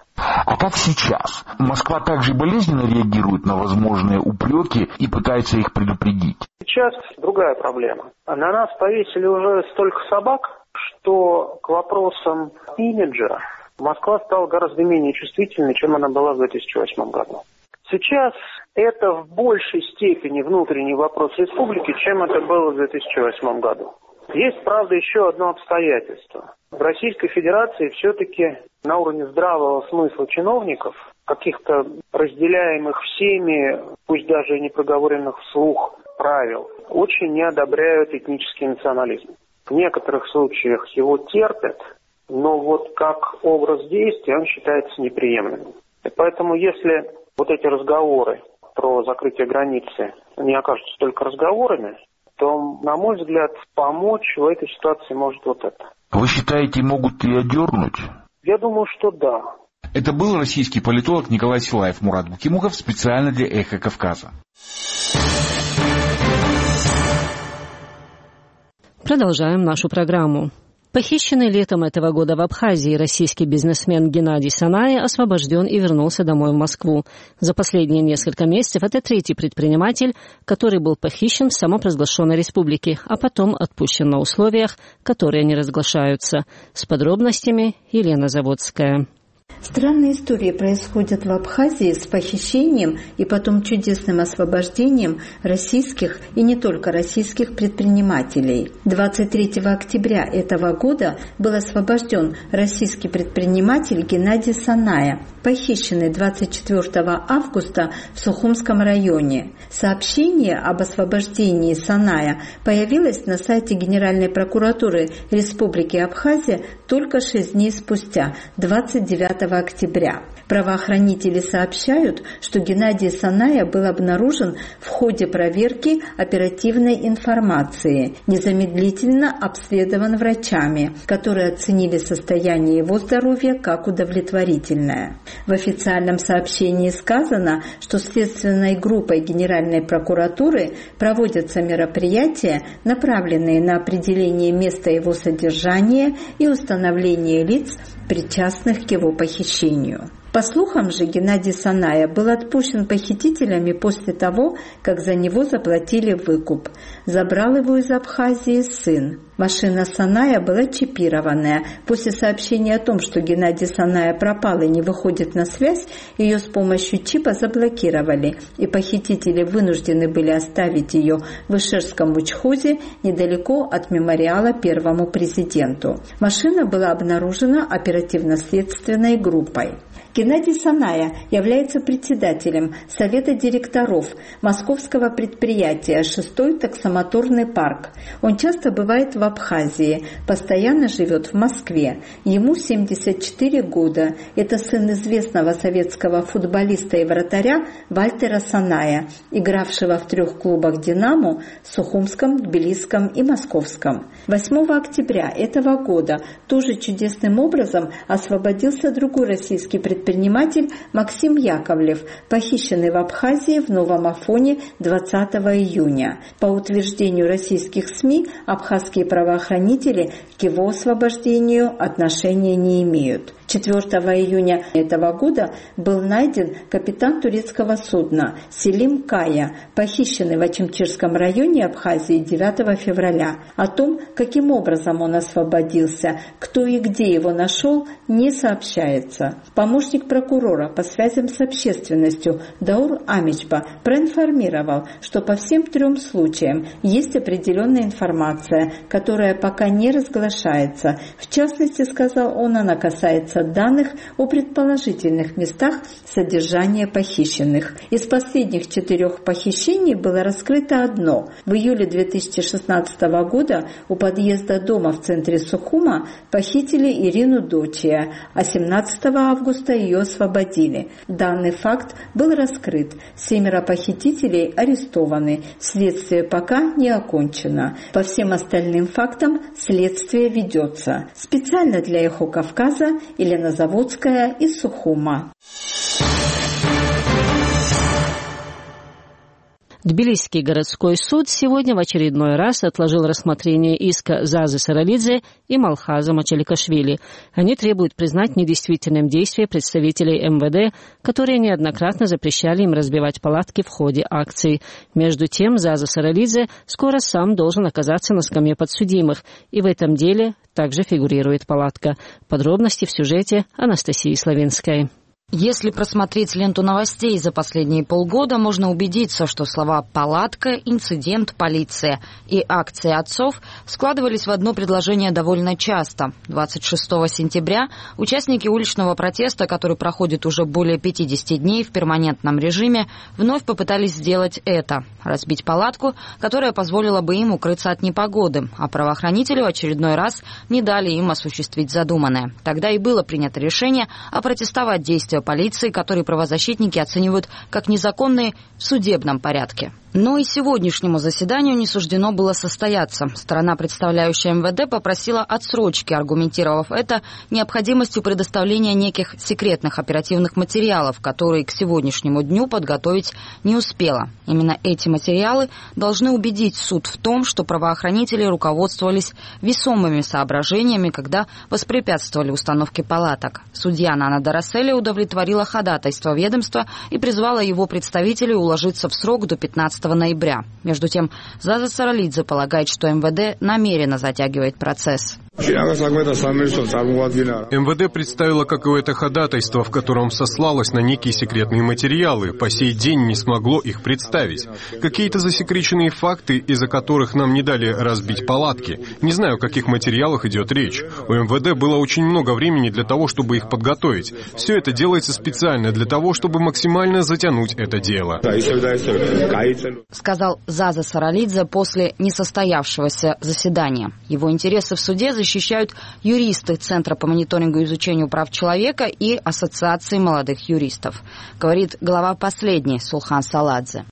А как сейчас? Москва также болезненно реагирует на возможные упреки и пытается их предупредить? Сейчас другая проблема. На нас повесили уже столько собак, что к вопросам имиджа Москва стала гораздо менее чувствительной, чем она была в две тысячи восьмом году. Сейчас это в большей степени внутренний вопрос республики, чем это было в две тысячи восьмом году. Есть, правда, еще одно обстоятельство. В Российской Федерации все-таки на уровне здравого смысла чиновников, каких-то разделяемых всеми, пусть даже и не проговоренных вслух правил, очень не одобряют этнический национализм. В некоторых случаях его терпят, но вот как образ действия он считается неприемлемым. И поэтому если вот эти разговоры про закрытие границы не окажутся только разговорами, то, на мой взгляд, помочь в этой ситуации может вот это. Вы считаете, могут ли одернуть? Я думаю, что да. Это был российский политолог Николай Силаев. Мурат Букимухов специально для «Эхо Кавказа». Продолжаем нашу программу. Похищенный летом этого года в Абхазии российский бизнесмен Геннадий Санай освобожден и вернулся домой в Москву. За последние несколько месяцев это третий предприниматель, который был похищен в самопровозглашенной республике, а потом отпущен на условиях, которые не разглашаются. С подробностями Елена Заводская. Странные истории происходят в Абхазии с похищением и потом чудесным освобождением российских и не только российских предпринимателей. двадцать третьего октября этого года был освобожден российский предприниматель Геннадий Саная, похищенный двадцать четвёртого августа в Сухумском районе. Сообщение об освобождении Саная появилось на сайте Генеральной прокуратуры Республики Абхазия только шесть дней спустя, двадцать девятого октября. Правоохранители сообщают, что Геннадий Саная был обнаружен в ходе проверки оперативной информации, незамедлительно обследован врачами, которые оценили состояние его здоровья как удовлетворительное. В официальном сообщении сказано, что следственной группой Генеральной прокуратуры проводятся мероприятия, направленные на определение места его содержания и установление лиц, причастных к его похищению. По слухам же, Геннадий Саная был отпущен похитителями после того, как за него заплатили выкуп. Забрал его из Абхазии сын. Машина Саная была чипированная. После сообщения о том, что Геннадий Саная пропал и не выходит на связь, ее с помощью чипа заблокировали, и похитители вынуждены были оставить ее в Ишерском учхозе недалеко от мемориала первому президенту. Машина была обнаружена оперативно-следственной группой. Геннадий Саная является председателем Совета директоров московского предприятия «Шестой таксомоторный парк». Он часто бывает в Абхазии, постоянно живет в Москве. Ему семьдесят четыре года. Это сын известного советского футболиста и вратаря Вальтера Саная, игравшего в трех клубах «Динамо» – Сухумском, Тбилисском и Московском. восьмого октября этого года тоже чудесным образом освободился другой российский предприниматель, предприниматель Максим Яковлев, похищенный в Абхазии в Новом Афоне двадцатого июня. По утверждению российских СМИ, абхазские правоохранители к его освобождению отношения не имеют. четвёртого июня этого года был найден капитан турецкого судна Селим Кая, похищенный в Ачимчирском районе Абхазии девятого февраля. О том, каким образом он освободился, кто и где его нашел, не сообщается. Помощник прокурора по связям с общественностью Даур Амичба проинформировал, что по всем трем случаям есть определенная информация, которая пока не разглашается. В частности, сказал он, она касается данных о предположительных местах содержания похищенных. Из последних четырех похищений было раскрыто одно. В июле две тысячи шестнадцатого года у подъезда дома в центре Сухума похитили Ирину Дочия, а семнадцатого августа ее освободили. Данный факт был раскрыт. Семеро похитителей арестованы. Следствие пока не окончено. По всем остальным фактам следствие ведется. Специально для «Эхо Кавказа» Елена Заводская из Сухума. Тбилисский городской суд сегодня в очередной раз отложил рассмотрение иска Зазы Саралидзе и Малхаза Мачаликашвили. Они требуют признать недействительным действия представителей эм вэ дэ, которые неоднократно запрещали им разбивать палатки в ходе акций. Между тем, Заза Саралидзе скоро сам должен оказаться на скамье подсудимых, и в этом деле также фигурирует палатка. Подробности в сюжете Анастасии Славинской. Если просмотреть ленту новостей за последние полгода, можно убедиться, что слова «палатка», «инцидент», «полиция» и «акция отцов» складывались в одно предложение довольно часто. двадцать шестого сентября участники уличного протеста, который проходит уже более пятидесяти дней в перманентном режиме, вновь попытались сделать это – разбить палатку, которая позволила бы им укрыться от непогоды, а правоохранители в очередной раз не дали им осуществить задуманное. Тогда и было принято решение опротестовать действия полиции, которые правозащитники оценивают как незаконные в судебном порядке. Но и сегодняшнему заседанию не суждено было состояться. Сторона, представляющая эм вэ дэ, попросила отсрочки, аргументировав это необходимостью предоставления неких секретных оперативных материалов, которые к сегодняшнему дню подготовить не успела. Именно эти материалы должны убедить суд в том, что правоохранители руководствовались весомыми соображениями, когда воспрепятствовали установке палаток. Судья Нана Дарасели удовлетворила ходатайство ведомства и призвала его представителей уложиться в срок до пятнадцатого ноября. Между тем, Заза Саралидзе полагает, что эм вэ дэ намеренно затягивает процесс. МВД представило какое-то ходатайство, в котором сослалось на некие секретные материалы. По сей день не смогло их представить. Какие-то засекреченные факты, из-за которых нам не дали разбить палатки. Не знаю, о каких материалах идет речь. У МВД было очень много времени для того, чтобы их подготовить. Все это делается специально для того, чтобы максимально затянуть это дело. Сказал Заза Саралидзе после несостоявшегося заседания. Его интересы в суде защищают юристы Центра по мониторингу и изучению прав человека и Ассоциации молодых юристов, говорит глава последней Сулхан Саладзе.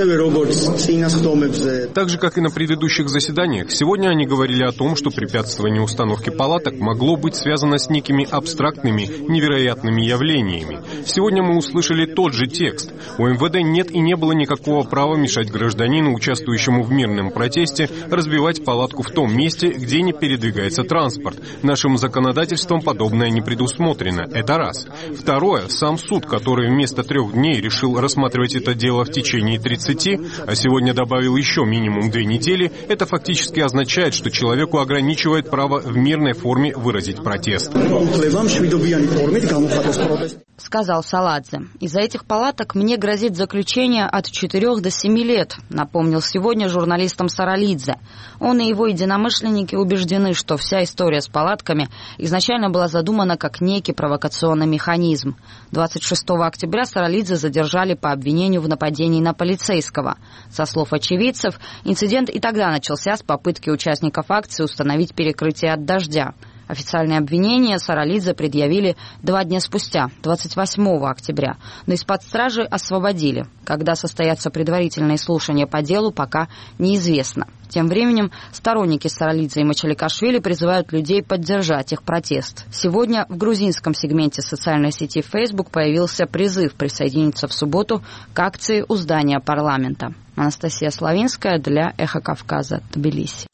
Так же, как и на предыдущих заседаниях, сегодня они говорили о том, что препятствование установки палаток могло быть связано с некими абстрактными, невероятными явлениями. Сегодня мы услышали тот же текст. У МВД нет и не было никакого права мешать гражданину, участвующему в мирном протесте, разбивать палатку в том месте, где не передвигается транспорт. Нашим законодательством подобное не предусмотрено. Это раз. Второе. Сам суд, который вместо трех дней решил рассматривать это дело в течение тридцати, а сегодня добавил еще минимум две недели, это фактически означает, что человеку ограничивает право в мирной форме выразить протест. Сказал Саладзе. Из-за этих палаток мне грозит заключение от четырёх до семи лет, напомнил сегодня журналистам Саралидзе. Он и его единомышленники убеждены, что вся история с палатками изначально была задумана как некий провокационный механизм. двадцать шестого октября Саралидзе задержали по обвинению в нападении на полицейского. Со слов очевидцев, инцидент и тогда начался с попытки участников акции установить перекрытие от дождя. Официальное обвинение Саралидзе предъявили два дня спустя, двадцать восьмого октября, но из-под стражи освободили. Когда состоятся предварительные слушания по делу, пока неизвестно. Тем временем сторонники Саралидзе и Мачаликашвили призывают людей поддержать их протест. Сегодня в грузинском сегменте социальной сети Facebook появился призыв присоединиться в субботу к акции у здания парламента. Анастасия Славинская для Эхо Кавказа, Тбилиси.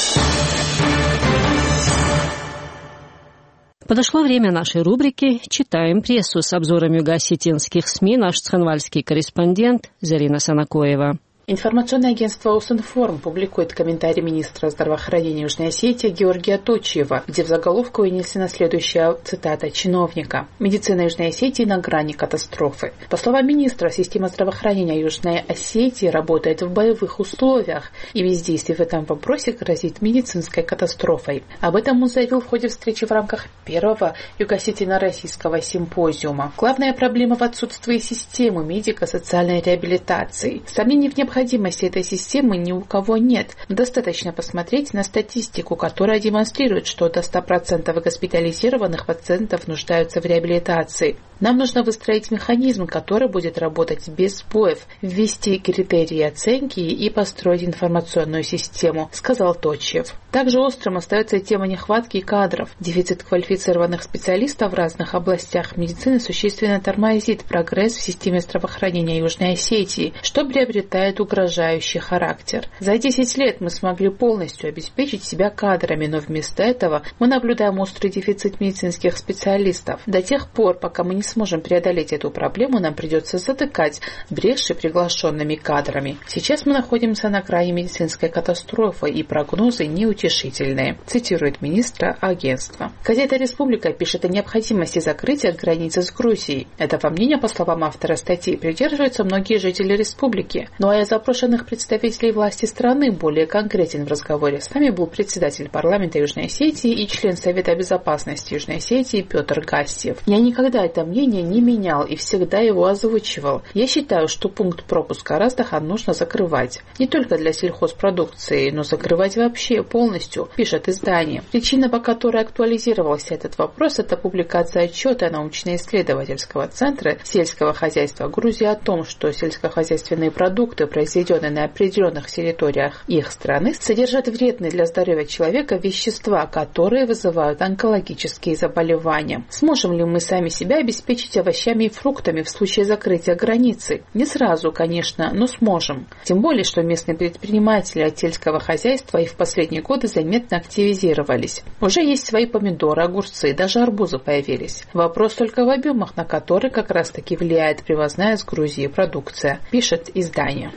Подошло время нашей рубрики «Читаем прессу» с обзором юго-осетинских СМИ наш цханвальский корреспондент Зарина Санакоева. Информационное агентство «Усинформ» публикует комментарий министра здравоохранения Южной Осетии Георгия Точиева, где в заголовку вынесена следующая цитата чиновника. «Медицина Южной Осетии на грани катастрофы». По словам министра, система здравоохранения Южной Осетии работает в боевых условиях, и бездействие в этом вопросе грозит медицинской катастрофой. Об этом он заявил в ходе встречи в рамках первого юго-осетино-российского симпозиума. Главная проблема в отсутствии системы медико-социальной реабилитации. Сомнений в необходимости Необходимости этой системы ни у кого нет. Достаточно посмотреть на статистику, которая демонстрирует, что до ста процентов госпитализированных пациентов нуждаются в реабилитации. Нам нужно выстроить механизм, который будет работать без сбоев, ввести критерии оценки и построить информационную систему, сказал Точиев. Также острым остается тема нехватки кадров. Дефицит квалифицированных специалистов в разных областях медицины существенно тормозит прогресс в системе здравоохранения Южной Осетии, что приобретает угрожающий характер. За десять лет мы смогли полностью обеспечить себя кадрами, но вместо этого мы наблюдаем острый дефицит медицинских специалистов. До тех пор, пока мы не сможем преодолеть эту проблему, нам придется затыкать бреши приглашенными кадрами. Сейчас мы находимся на крае медицинской катастрофы, и прогнозы неутешительные, цитирует министра агентства. Газета «Республика» пишет о необходимости закрытия границы с Грузией. Этого мнения, по словам автора статьи, придерживаются многие жители республики. Ну а из запрошенных представителей власти страны более конкретен в разговоре с нами был председатель парламента Южной Осетии и член Совета безопасности Южной Осетии Петр Гастев. Я никогда это мнение не менял и всегда его озвучивал. Я считаю, что пункт пропуска Раздахан нужно закрывать. Не только для сельхозпродукции, но закрывать вообще полностью, пишет издание. Причина, по которой актуализировался этот вопрос, это публикация отчета научно-исследовательского центра сельского хозяйства Грузии о том, что сельскохозяйственные продукты, произведенные на определенных территориях их страны, содержат вредные для здоровья человека вещества, которые вызывают онкологические заболевания. Сможем ли мы сами себя обеспечить овощами и фруктами в случае закрытия границы? Не сразу, конечно, но сможем. Тем более, что местные предприниматели от сельского хозяйства и в последние годы заметно активизировались. Уже есть свои помидоры, огурцы, даже арбузы появились. Вопрос только в объемах, на которые как раз таки влияет привозная с Грузии продукция, пишет издание.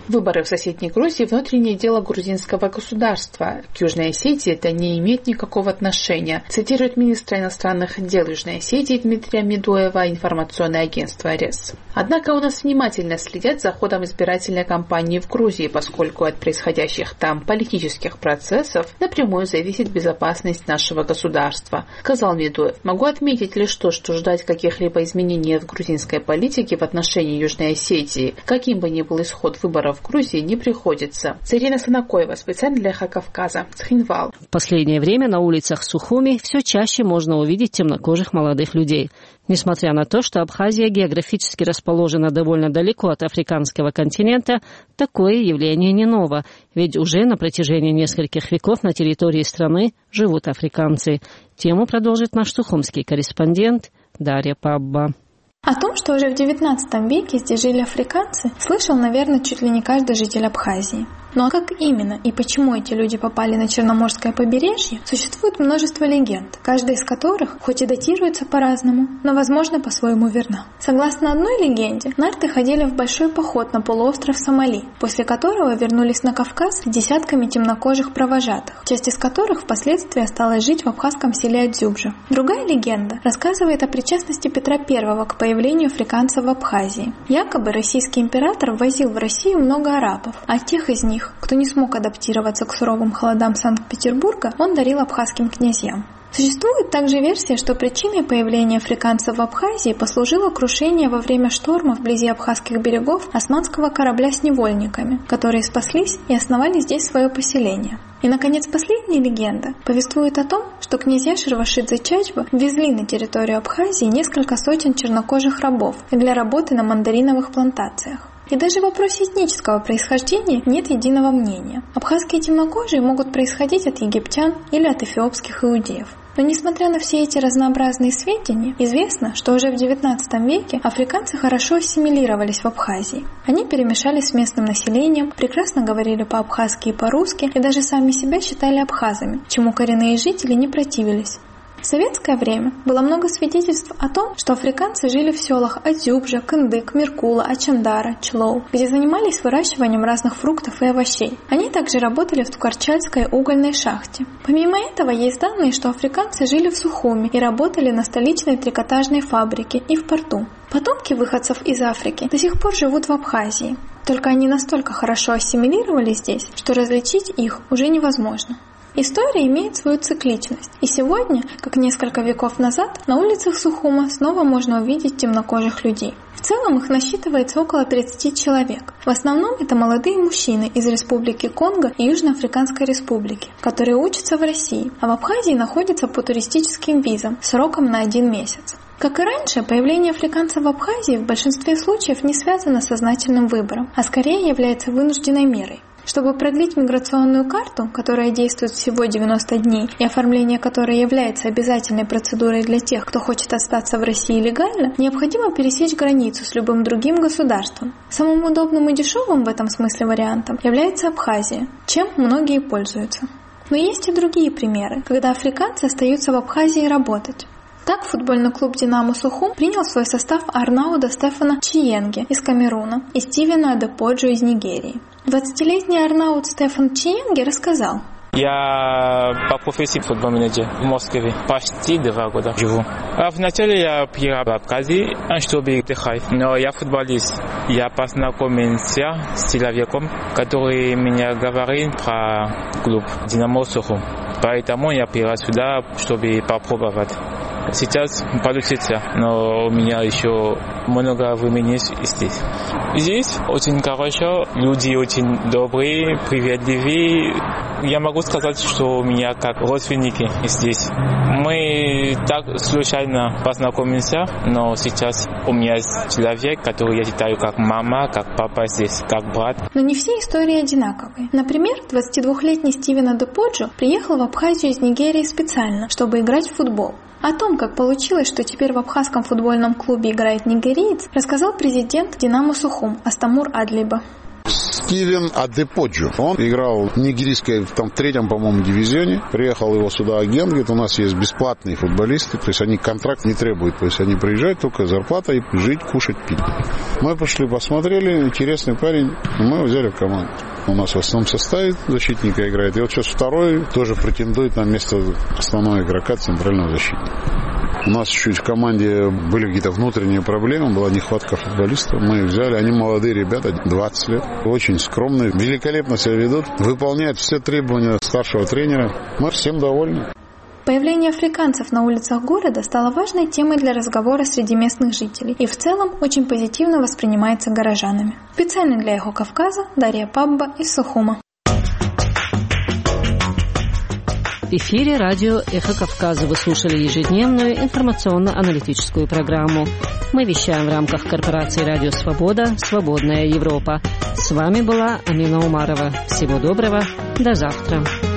Выборы в соседней Грузии – внутреннее дело грузинского государства. К Южной Осетии это не имеет никакого отношения, цитирует министра иностранных дел Южной Осетии Дмитрия Медуева информационное агентство РЕС. Однако у нас внимательно следят за ходом избирательной кампании в Грузии, поскольку от происходящих там политических процессов напрямую зависит безопасность нашего государства, сказал Медуев. Могу отметить лишь то, что ждать каких-либо изменений в грузинской политике в отношении Южной Осетии, каким бы ни был исход выборов в Грузии, не приходится. Зарина Санакоева, специально для Эхо Кавказа, Цхинвал. В последнее время на улицах Сухуми все чаще можно увидеть темнокожих молодых людей. Несмотря на то, что Абхазия географически расположена довольно далеко от африканского континента, такое явление не ново, ведь уже на протяжении нескольких веков на территории страны живут африканцы. Тему продолжит наш сухумский корреспондент Дарья Пабба. О том, что уже в девятнадцатом веке здесь жили африканцы, слышал, наверное, чуть ли не каждый житель Абхазии. Ну а как именно и почему эти люди попали на Черноморское побережье, существует множество легенд, каждая из которых, хоть и датируется по-разному, но, возможно, по-своему верна. Согласно одной легенде, нарты ходили в большой поход на полуостров Сомали, после которого вернулись на Кавказ с десятками темнокожих провожатых, часть из которых впоследствии осталась жить в абхазском селе Адзюбжа. Другая легенда рассказывает о причастности Петра Первого к появлению африканцев в Абхазии. Якобы российский император ввозил в Россию много арабов, а тех из них, кто не смог адаптироваться к суровым холодам Санкт-Петербурга, он дарил абхазским князьям. Существует также версия, что причиной появления африканцев в Абхазии послужило крушение во время шторма вблизи абхазских берегов османского корабля с невольниками, которые спаслись и основали здесь свое поселение. И, наконец, последняя легенда повествует о том, что князья Шервашидзе Чачба везли на территорию Абхазии несколько сотен чернокожих рабов для работы на мандариновых плантациях. И даже в вопросе этнического происхождения нет единого мнения. Абхазские темнокожие могут происходить от египтян или от эфиопских иудеев. Но несмотря на все эти разнообразные сведения, известно, что уже в девятнадцатом веке африканцы хорошо ассимилировались в Абхазии. Они перемешались с местным населением, прекрасно говорили по-абхазски и по-русски, и даже сами себя считали абхазами, чему коренные жители не противились. В советское время было много свидетельств о том, что африканцы жили в селах Адзюбжа, Кындык, Меркула, Ачандара, Члоу, где занимались выращиванием разных фруктов и овощей. Они также работали в Ткачальской угольной шахте. Помимо этого, есть данные, что африканцы жили в Сухуми и работали на столичной трикотажной фабрике и в порту. Потомки выходцев из Африки до сих пор живут в Абхазии. Только они настолько хорошо ассимилировались здесь, что различить их уже невозможно. История имеет свою цикличность, и сегодня, как несколько веков назад, на улицах Сухума снова можно увидеть темнокожих людей. В целом их насчитывается около тридцати человек. В основном это молодые мужчины из Республики Конго и Южноафриканской Республики, которые учатся в России, а в Абхазии находятся по туристическим визам сроком на один месяц. Как и раньше, появление африканцев в Абхазии в большинстве случаев не связано с сознательным выбором, а скорее является вынужденной мерой. Чтобы продлить миграционную карту, которая действует всего девяносто дней, и оформление которой является обязательной процедурой для тех, кто хочет остаться в России легально, необходимо пересечь границу с любым другим государством. Самым удобным и дешевым в этом смысле вариантом является Абхазия, чем многие пользуются. Но есть и другие примеры, когда африканцы остаются в Абхазии работать. Так, футбольный клуб «Динамо Сухум» принял в свой состав Арнауда Стефана Чиенге из Камеруна и Стивена Адеподжо из Нигерии. двадцатилетний Арнауд Стефан Чиенге рассказал: Я по профессии футбол-менеджер в Москве. Почти два года живу. А вначале я приехал в Абхазию, чтобы отдыхать. Но я футболист. Я познакомился с человеком, который мне говорил про клуб «Динамо Сухум». Поэтому я приехал сюда, чтобы попробовать. Сейчас получится, но у меня еще много времени здесь. Здесь очень хорошо, люди очень добрые, приветливые. Я могу сказать, что у меня как родственники здесь. Мы так случайно познакомимся, но сейчас у меня есть человек, который я считаю как мама, как папа здесь, как брат. Но не все истории одинаковые. Например, двадцатидвухлетний Стивен Адеподжо приехал в Абхазию из Нигерии специально, чтобы играть в футбол. О том, как получилось, что теперь в абхазском футбольном клубе играет нигериец, рассказал президент «Динамо Сухум» Астамур Адлиба. С Стивен Адеподжу. Он играл в нигерийской, там, в третьем, по-моему, дивизионе. Приехал его сюда агент, говорит, у нас есть бесплатные футболисты, то есть они контракт не требуют, то есть они приезжают, только зарплата и жить, кушать, пить. Мы пошли, посмотрели, интересный парень, мы взяли в команду. У нас в основном составе защитника играет. И вот сейчас второй тоже претендует на место основного игрока, центрального защитника. У нас чуть-чуть в команде были какие-то внутренние проблемы, была нехватка футболистов. Мы их взяли, они молодые ребята, двадцать лет, очень скромные, великолепно себя ведут, выполняют все требования старшего тренера. Мы всем довольны. Появление африканцев на улицах города стало важной темой для разговора среди местных жителей и в целом очень позитивно воспринимается горожанами. Специально для Эхо Кавказа Дарья Пабба из Сухума. В эфире радио «Эхо Кавказа» вы слушали ежедневную информационно-аналитическую программу. Мы вещаем в рамках корпорации «Радио Свобода. Свободная Европа». С вами была Амина Умарова. Всего доброго. До завтра.